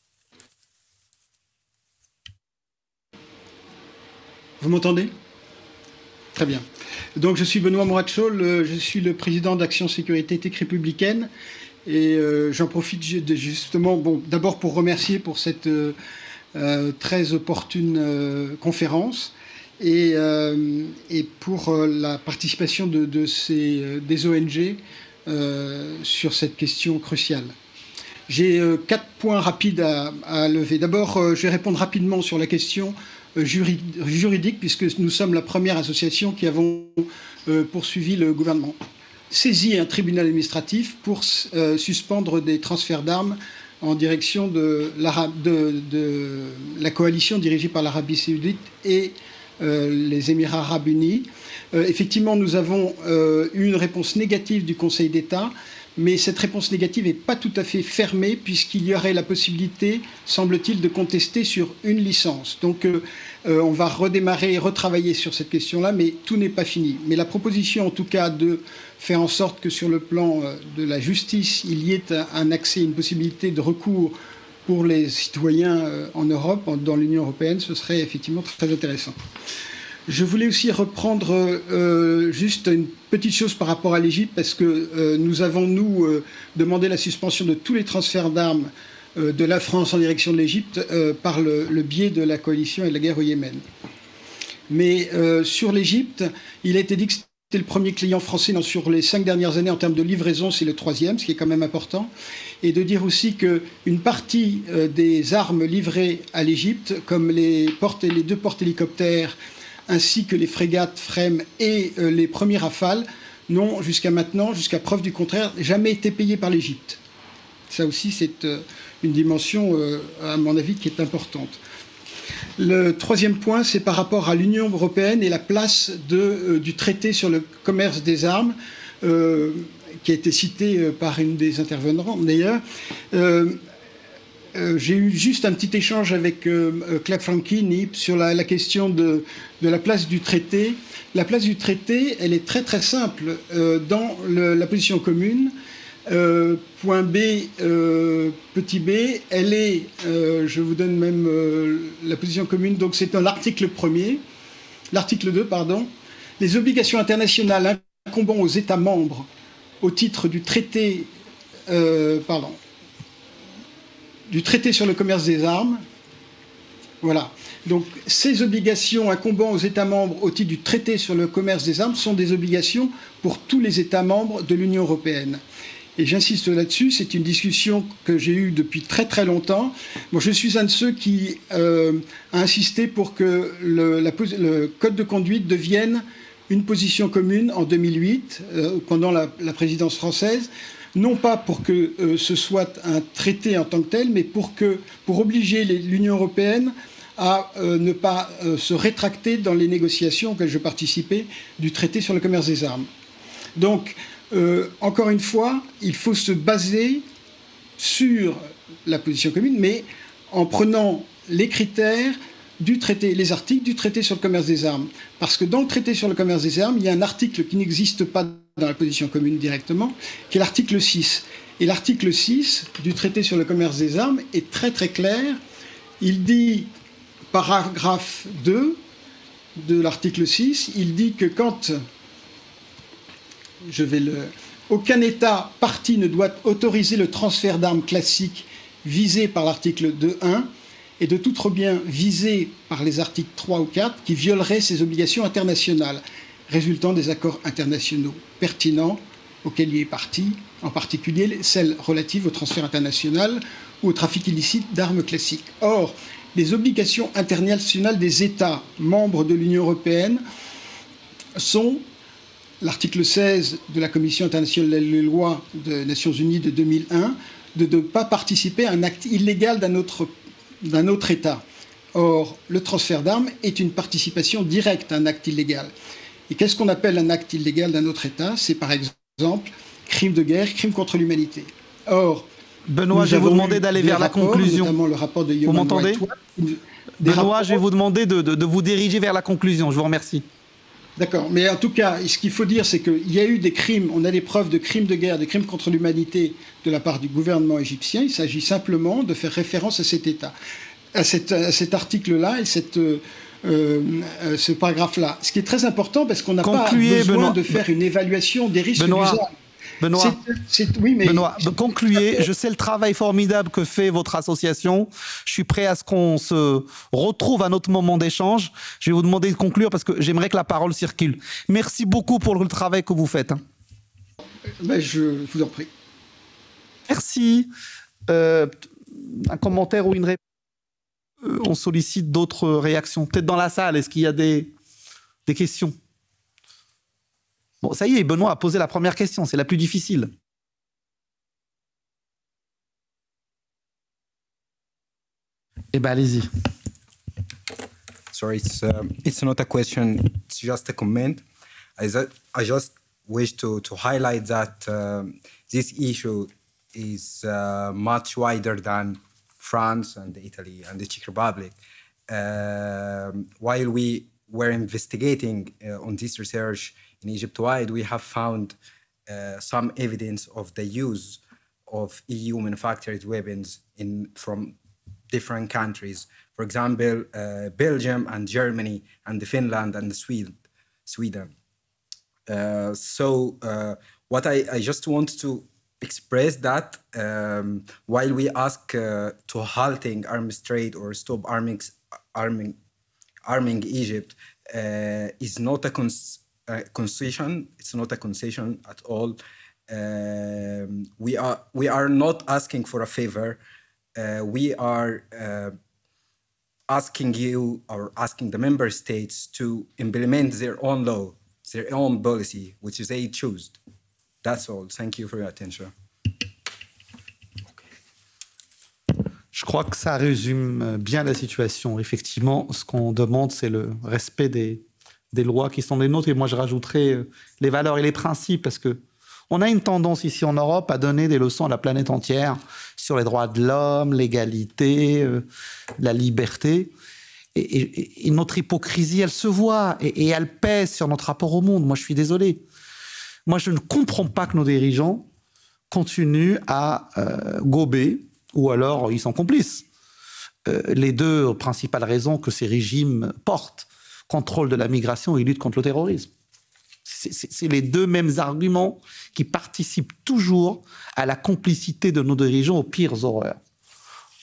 Vous m'entendez ? Très bien. Donc, je suis Benoît Moratchol, je suis le président d'Action Sécurité Éthique Républicaine. Et j'en profite justement, d'abord pour remercier pour cette très opportune conférence. Et pour la participation des ONG sur cette question cruciale. J'ai 4 points rapides à lever. D'abord, je vais répondre rapidement sur la question juridique, puisque nous sommes la première association qui avons poursuivi le gouvernement. Saisi un tribunal administratif pour suspendre des transferts d'armes en direction de la coalition dirigée par l'Arabie Saoudite et les Émirats Arabes Unis. Effectivement, nous avons eu une réponse négative du Conseil d'État, mais cette réponse négative n'est pas tout à fait fermée, puisqu'il y aurait la possibilité, semble-t-il, de contester sur une licence. Donc, on va redémarrer et retravailler sur cette question-là, mais tout n'est pas fini. Mais la proposition, en tout cas, de faire en sorte que sur le plan de la justice, il y ait un accès, une possibilité de recours pour les citoyens en Europe, dans l'Union européenne, ce serait effectivement très intéressant. Je voulais aussi reprendre juste une petite chose par rapport à l'Égypte, parce que nous avons, demandé la suspension de tous les transferts d'armes de la France en direction de l'Égypte par le biais de la coalition et de la guerre au Yémen. Mais sur l'Égypte, il a été dit que c'était le premier client français sur les 5 dernières années en termes de livraison, c'est le 3e, ce qui est quand même important. Et de dire aussi qu'une partie des armes livrées à l'Égypte, comme les 2 porte-hélicoptères, ainsi que les frégates FREMM et les premiers Rafales, n'ont jusqu'à maintenant, jusqu'à preuve du contraire, jamais été payés par l'Égypte. Ça aussi, c'est une dimension, à mon avis, qui est importante. Le 3e point, c'est par rapport à l'Union européenne et la place du traité sur le commerce des armes, qui a été cité par une des intervenants d'ailleurs. J'ai eu juste un petit échange avec Claire Franchini sur la question de la place du traité. La place du traité, elle est très très simple dans la position commune. Point B, petit b, elle est, je vous donne même la position commune, donc c'est dans l'article 2, pardon. Les obligations internationales incombant aux États membres au titre du traité, du traité sur le commerce des armes Voilà. Donc, ces obligations incombant aux États membres au titre du traité sur le commerce des armes sont des obligations pour tous les États membres de l'Union européenne. Et j'insiste là-dessus, c'est une discussion que j'ai eue depuis très très longtemps. Moi, je suis un de ceux qui a insisté pour que le code de conduite devienne une position commune en 2008, pendant la présidence française, non pas pour que ce soit un traité en tant que tel, mais pour obliger l'Union européenne à ne pas se rétracter dans les négociations auxquelles je participais du traité sur le commerce des armes. Donc, encore une fois, il faut se baser sur la position commune, mais en prenant les critères du traité, les articles du traité sur le commerce des armes. Parce que dans le traité sur le commerce des armes, il y a un article qui n'existe pas dans la position commune directement, qui est l'article 6. Et l'article 6 du traité sur le commerce des armes est très très clair. Il dit, paragraphe 2 de l'article 6, il dit que quand aucun État partie ne doit autoriser le transfert d'armes classiques visées par l'article 2.1 et de tout bien visé par les articles 3 ou 4 qui violeraient ses obligations internationales résultant des accords internationaux pertinents auxquels il est parti, en particulier celles relatives au transfert international ou au trafic illicite d'armes classiques. Or, les obligations internationales des États membres de l'Union européenne sont l'article 16 de la Commission internationale des lois des Nations Unies de 2001 de ne pas participer à un acte illégal d'un autre État. Or, le transfert d'armes est une participation directe à un acte illégal. Et qu'est-ce qu'on appelle un acte illégal d'un autre État? C'est par exemple crime de guerre, crime contre l'humanité. Or, Benoît, je vais vous demander d'aller vers la conclusion. Notamment le rapport de vous m'entendez? Benoît, je vais vous demander de vous diriger vers la conclusion. Je vous remercie. D'accord, mais en tout cas, ce qu'il faut dire, c'est qu'il y a eu des crimes, on a des preuves de crimes de guerre, de crimes contre l'humanité de la part du gouvernement égyptien. Il s'agit simplement de faire référence à cet État, à cet article-là et ce paragraphe-là. Ce qui est très important parce qu'on n'a pas besoin Benoît, de faire une évaluation des risques d'usage. Benoît, oui, mais... Benoît, concluez. Je sais le travail formidable que fait votre association. Je suis prêt à ce qu'on se retrouve à notre moment d'échange. Je vais vous demander de conclure parce que j'aimerais que la parole circule. Merci beaucoup pour le travail que vous faites. Ben, je vous en prie. Merci. Un commentaire ou une réponse? On sollicite d'autres réactions. Peut-être dans la salle, est-ce qu'il y a des questions? Bon, ça y est, Benoît a posé la première question, c'est la plus difficile. Eh bien, allez-y. Sorry, it's not a question, it's just a comment. I just wish to highlight that this issue is much wider than France and Italy and the Czech Republic. While we were investigating on this research in Egypt-wide, we have found some evidence of the use of EU manufactured weapons from different countries. For example, Belgium and Germany and Finland and Sweden. What I just want to express that while we ask to halting arms trade or stop arming Egypt is not a concession. It's not a concession at all. We are not asking for a favor. We are asking you or asking the member states to implement their own law, their own policy, which is they choose. That's all. Thank you for your attention. Je crois que ça résume bien la situation. Effectivement, ce qu'on demande, c'est le respect des lois qui sont les nôtres. Et moi, je rajouterais les valeurs et les principes, parce qu'on a une tendance ici en Europe à donner des leçons à la planète entière sur les droits de l'homme, l'égalité, la liberté. Et notre hypocrisie, elle se voit et elle pèse sur notre rapport au monde. Moi, je suis désolé. Moi, je ne comprends pas que nos dirigeants continuent à gober, ou alors ils sont complices. Les deux principales raisons que ces régimes portent, contrôle de la migration et lutte contre le terrorisme. C'est les deux mêmes arguments qui participent toujours à la complicité de nos dirigeants aux pires horreurs.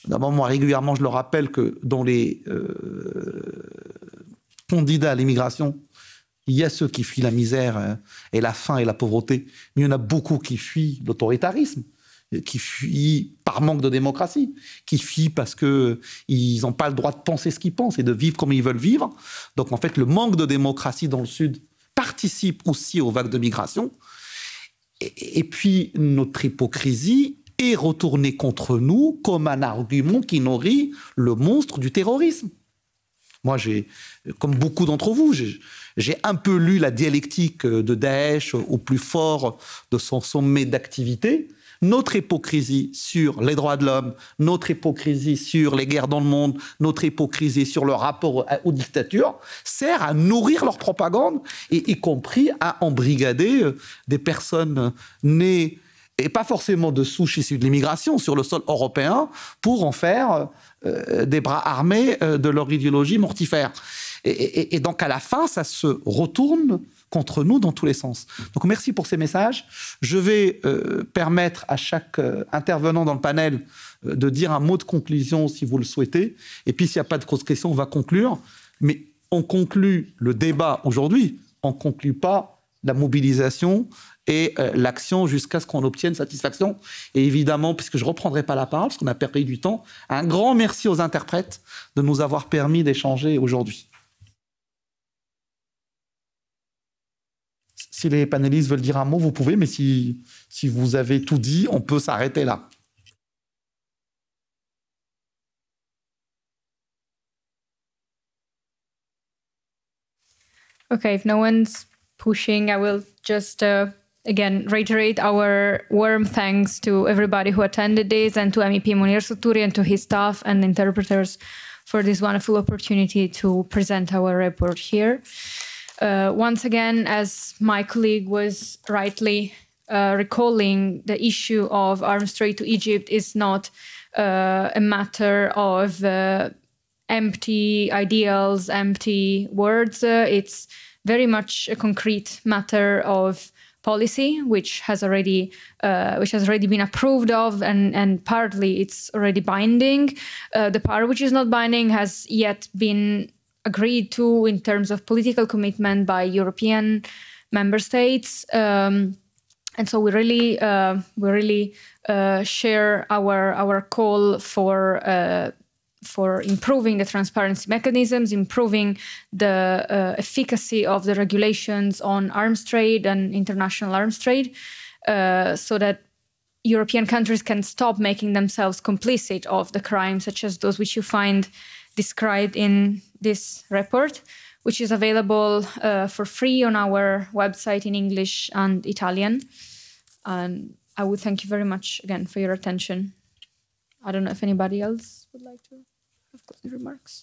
D'abord, moi, régulièrement, je le rappelle que dans les candidats à l'immigration, il y a ceux qui fuient la misère et la faim et la pauvreté, mais il y en a beaucoup qui fuient l'autoritarisme, qui fuient par manque de démocratie, qui fuient parce qu'ils n'ont pas le droit de penser ce qu'ils pensent et de vivre comme ils veulent vivre. Donc en fait, le manque de démocratie dans le Sud participe aussi aux vagues de migration. Et puis notre hypocrisie est retournée contre nous comme un argument qui nourrit le monstre du terrorisme. Moi, comme beaucoup d'entre vous, j'ai un peu lu la dialectique de Daesh au plus fort de son sommet d'activité. Notre hypocrisie sur les droits de l'homme, notre hypocrisie sur les guerres dans le monde, notre hypocrisie sur le rapport aux dictatures sert à nourrir leur propagande, et y compris à embrigader des personnes nées et pas forcément de souches issues de l'immigration sur le sol européen pour en faire des bras armés de leur idéologie mortifère. Et donc à la fin, ça se retourne contre nous dans tous les sens. Donc merci pour ces messages. Je vais permettre à chaque intervenant dans le panel de dire un mot de conclusion si vous le souhaitez. Et puis s'il n'y a pas de grosses questions, on va conclure. Mais on conclut le débat aujourd'hui, on ne conclut pas la mobilisation et l'action jusqu'à ce qu'on obtienne satisfaction. Et évidemment, puisque je ne reprendrai pas la parole, parce qu'on a perdu du temps, un grand merci aux interprètes de nous avoir permis d'échanger aujourd'hui. Si les panélistes veulent dire un mot, vous pouvez, mais si vous avez tout dit, on peut s'arrêter là. Okay, if no one's pushing, I will just again reiterate our warm thanks to everybody who attended this, and to MEP Munir Satouri and to his staff and interpreters for this wonderful opportunity to present our report here. Once again, as my colleague was rightly recalling, the issue of arms trade to Egypt is not a matter of empty ideals, empty words. It's very much a concrete matter of policy, which has already been approved of, and partly it's already binding. The part which is not binding has yet been agreed to in terms of political commitment by European member states. And so we really share our call for improving the transparency mechanisms, improving the efficacy of the regulations on arms trade and international arms trade, so that European countries can stop making themselves complicit of the crimes such as those which you find described in this report, which is available for free on our website in English and Italian. And I would thank you very much again for your attention. I don't know if anybody else would like to have closing remarks.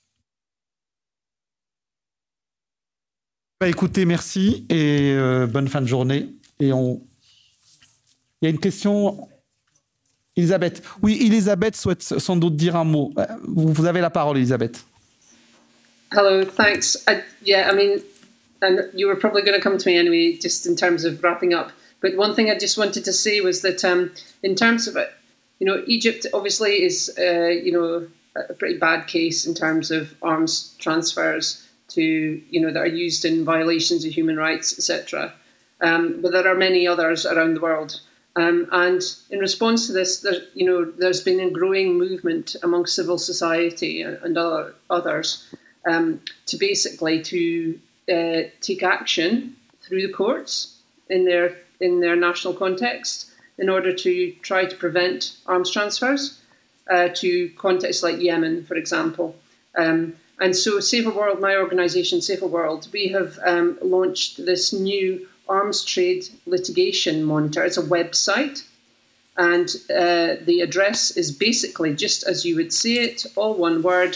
Écoutez, merci et bonne fin de journée. Et il y a une question. Elisabeth. Oui, Elisabeth souhaite sans doute dire un mot. Vous avez la parole, Elisabeth. Hello, thanks. I mean, and you were probably going to come to me anyway, just in terms of wrapping up. But one thing I just wanted to say was that in terms of it, Egypt obviously is, a pretty bad case in terms of arms transfers to, that are used in violations of human rights, etc. But there are many others around the world. And in response to this, there's been a growing movement among civil society and others to basically take action through the courts in their national context in order to try to prevent arms transfers to contexts like Yemen, for example. And so Safer World, my organisation, Safer World, we have launched this new arms trade litigation monitor. It's a website, and the address is basically just as you would say it, all one word,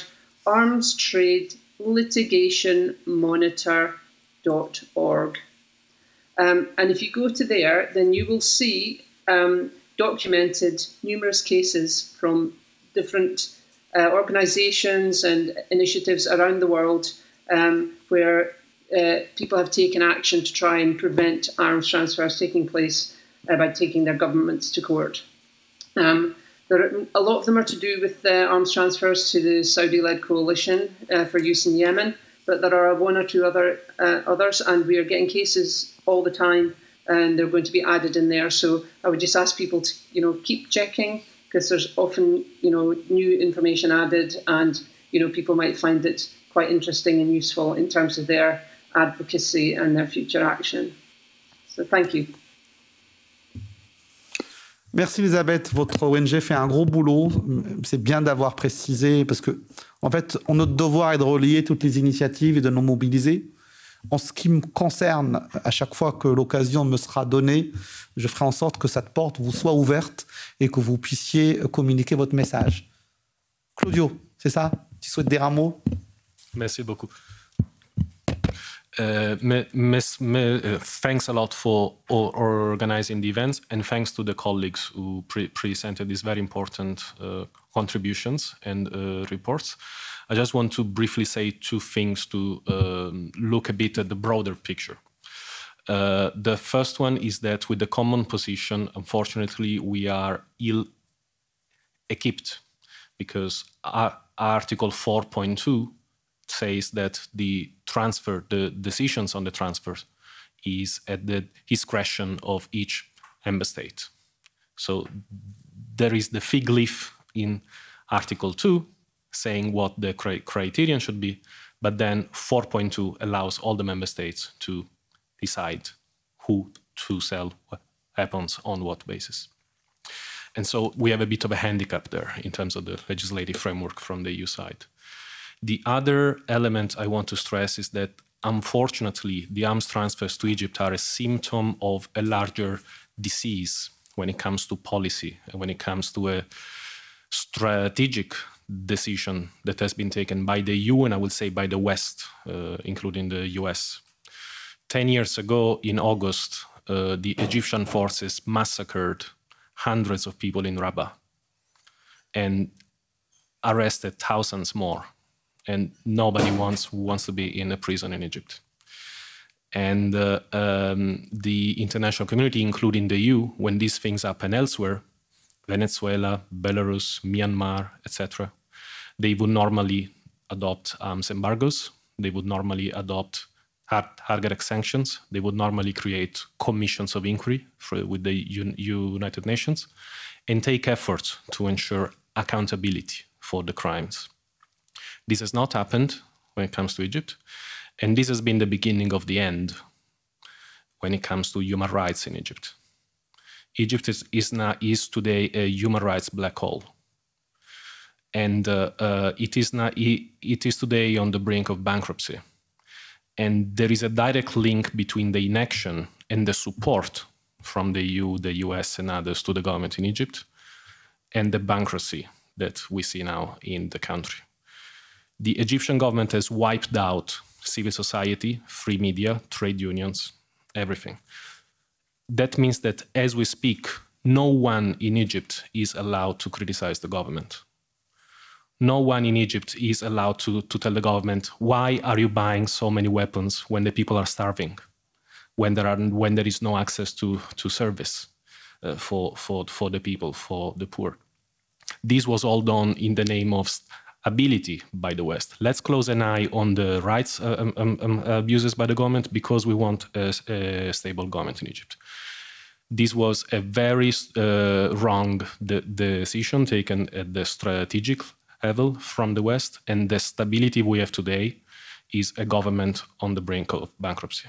armstradelitigationsmonitor.org. And if you go to there, then you will see documented numerous cases from different organisations and initiatives around the world where people have taken action to try and prevent arms transfers taking place by taking their governments to court. A lot of them are to do with arms transfers to the Saudi-led coalition for use in Yemen, but there are one or two others, and we are getting cases all the time, and they're going to be added in there. So I would just ask people to, keep checking, because there's often, new information added, and, people might find it quite interesting and useful in terms of their advocacy and their future action. So thank you. Merci Elisabeth, votre ONG fait un gros boulot. C'est bien d'avoir précisé parce que, en fait, notre devoir est de relier toutes les initiatives et de nous mobiliser. En ce qui me concerne, à chaque fois que l'occasion me sera donnée, je ferai en sorte que cette porte vous soit ouverte et que vous puissiez communiquer votre message. Claudio, c'est ça? Tu souhaites dire un mot? Merci beaucoup. Thanks a lot for organizing the events, and thanks to the colleagues who presented these very important contributions and reports. I just want to briefly say two things to look a bit at the broader picture. The first one is that with the common position, unfortunately, we are ill-equipped because Article 4.2 says that the decisions on the transfers is at the discretion of each member state. So there is the fig leaf in Article 2 saying what the criterion should be, but then 4.2 allows all the member states to decide who to sell weapons on what basis. And so we have a bit of a handicap there in terms of the legislative framework from the EU side. The other element I want to stress is that, unfortunately, the arms transfers to Egypt are a symptom of a larger disease when it comes to policy and when it comes to a strategic decision that has been taken by the EU and I would say by the West, including the US. 10 years ago, in August, the Egyptian forces massacred hundreds of people in Rabat and arrested thousands more. And nobody wants to be in a prison in Egypt. And the international community, including the EU, when these things happen elsewhere, Venezuela, Belarus, Myanmar, etc., they would normally adopt arms embargoes. They would normally adopt targeted sanctions. They would normally create commissions of inquiry with the United Nations and take efforts to ensure accountability for the crimes. This has not happened when it comes to Egypt, and this has been the beginning of the end when it comes to human rights in Egypt. Egypt is today a human rights black hole, and it is today on the brink of bankruptcy. And there is a direct link between the inaction and the support from the EU, the US, and others to the government in Egypt, and the bankruptcy that we see now in the country. The Egyptian government has wiped out civil society, free media, trade unions, everything. That means that as we speak, no one in Egypt is allowed to criticize the government. No one in Egypt is allowed to tell the government, why are you buying so many weapons when the people are starving, when there is no access to service for the people, for the poor. This was all done in the name of ability by the West. Let's close an eye on the rights abuses by the government because we want a stable government in Egypt. This was a very wrong decision taken at the strategic level from the West, and the stability we have today is a government on the brink of bankruptcy.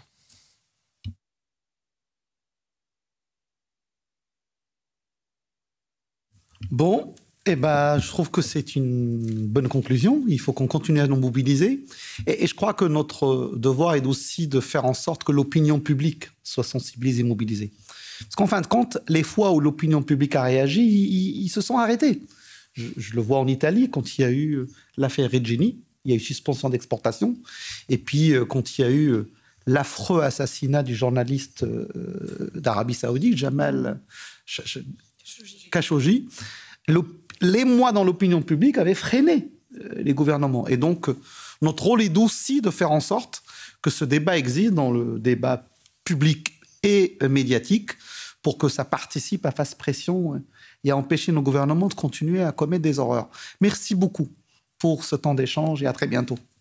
Bon. Eh ben, je trouve que c'est une bonne conclusion. Il faut qu'on continue à nous mobiliser. Et je crois que notre devoir est aussi de faire en sorte que l'opinion publique soit sensibilisée et mobilisée. Parce qu'en fin de compte, les fois où l'opinion publique a réagi, ils se sont arrêtés. Je le vois en Italie, quand il y a eu l'affaire Regeni, il y a eu suspension d'exportation. Et puis, quand il y a eu l'affreux assassinat du journaliste d'Arabie Saoudite, Jamal Khashoggi, l'émoi dans l'opinion publique avait freiné les gouvernements. Et donc, notre rôle est aussi de faire en sorte que ce débat existe dans le débat public et médiatique pour que ça participe à faire pression et à empêcher nos gouvernements de continuer à commettre des horreurs. Merci beaucoup pour ce temps d'échange et à très bientôt.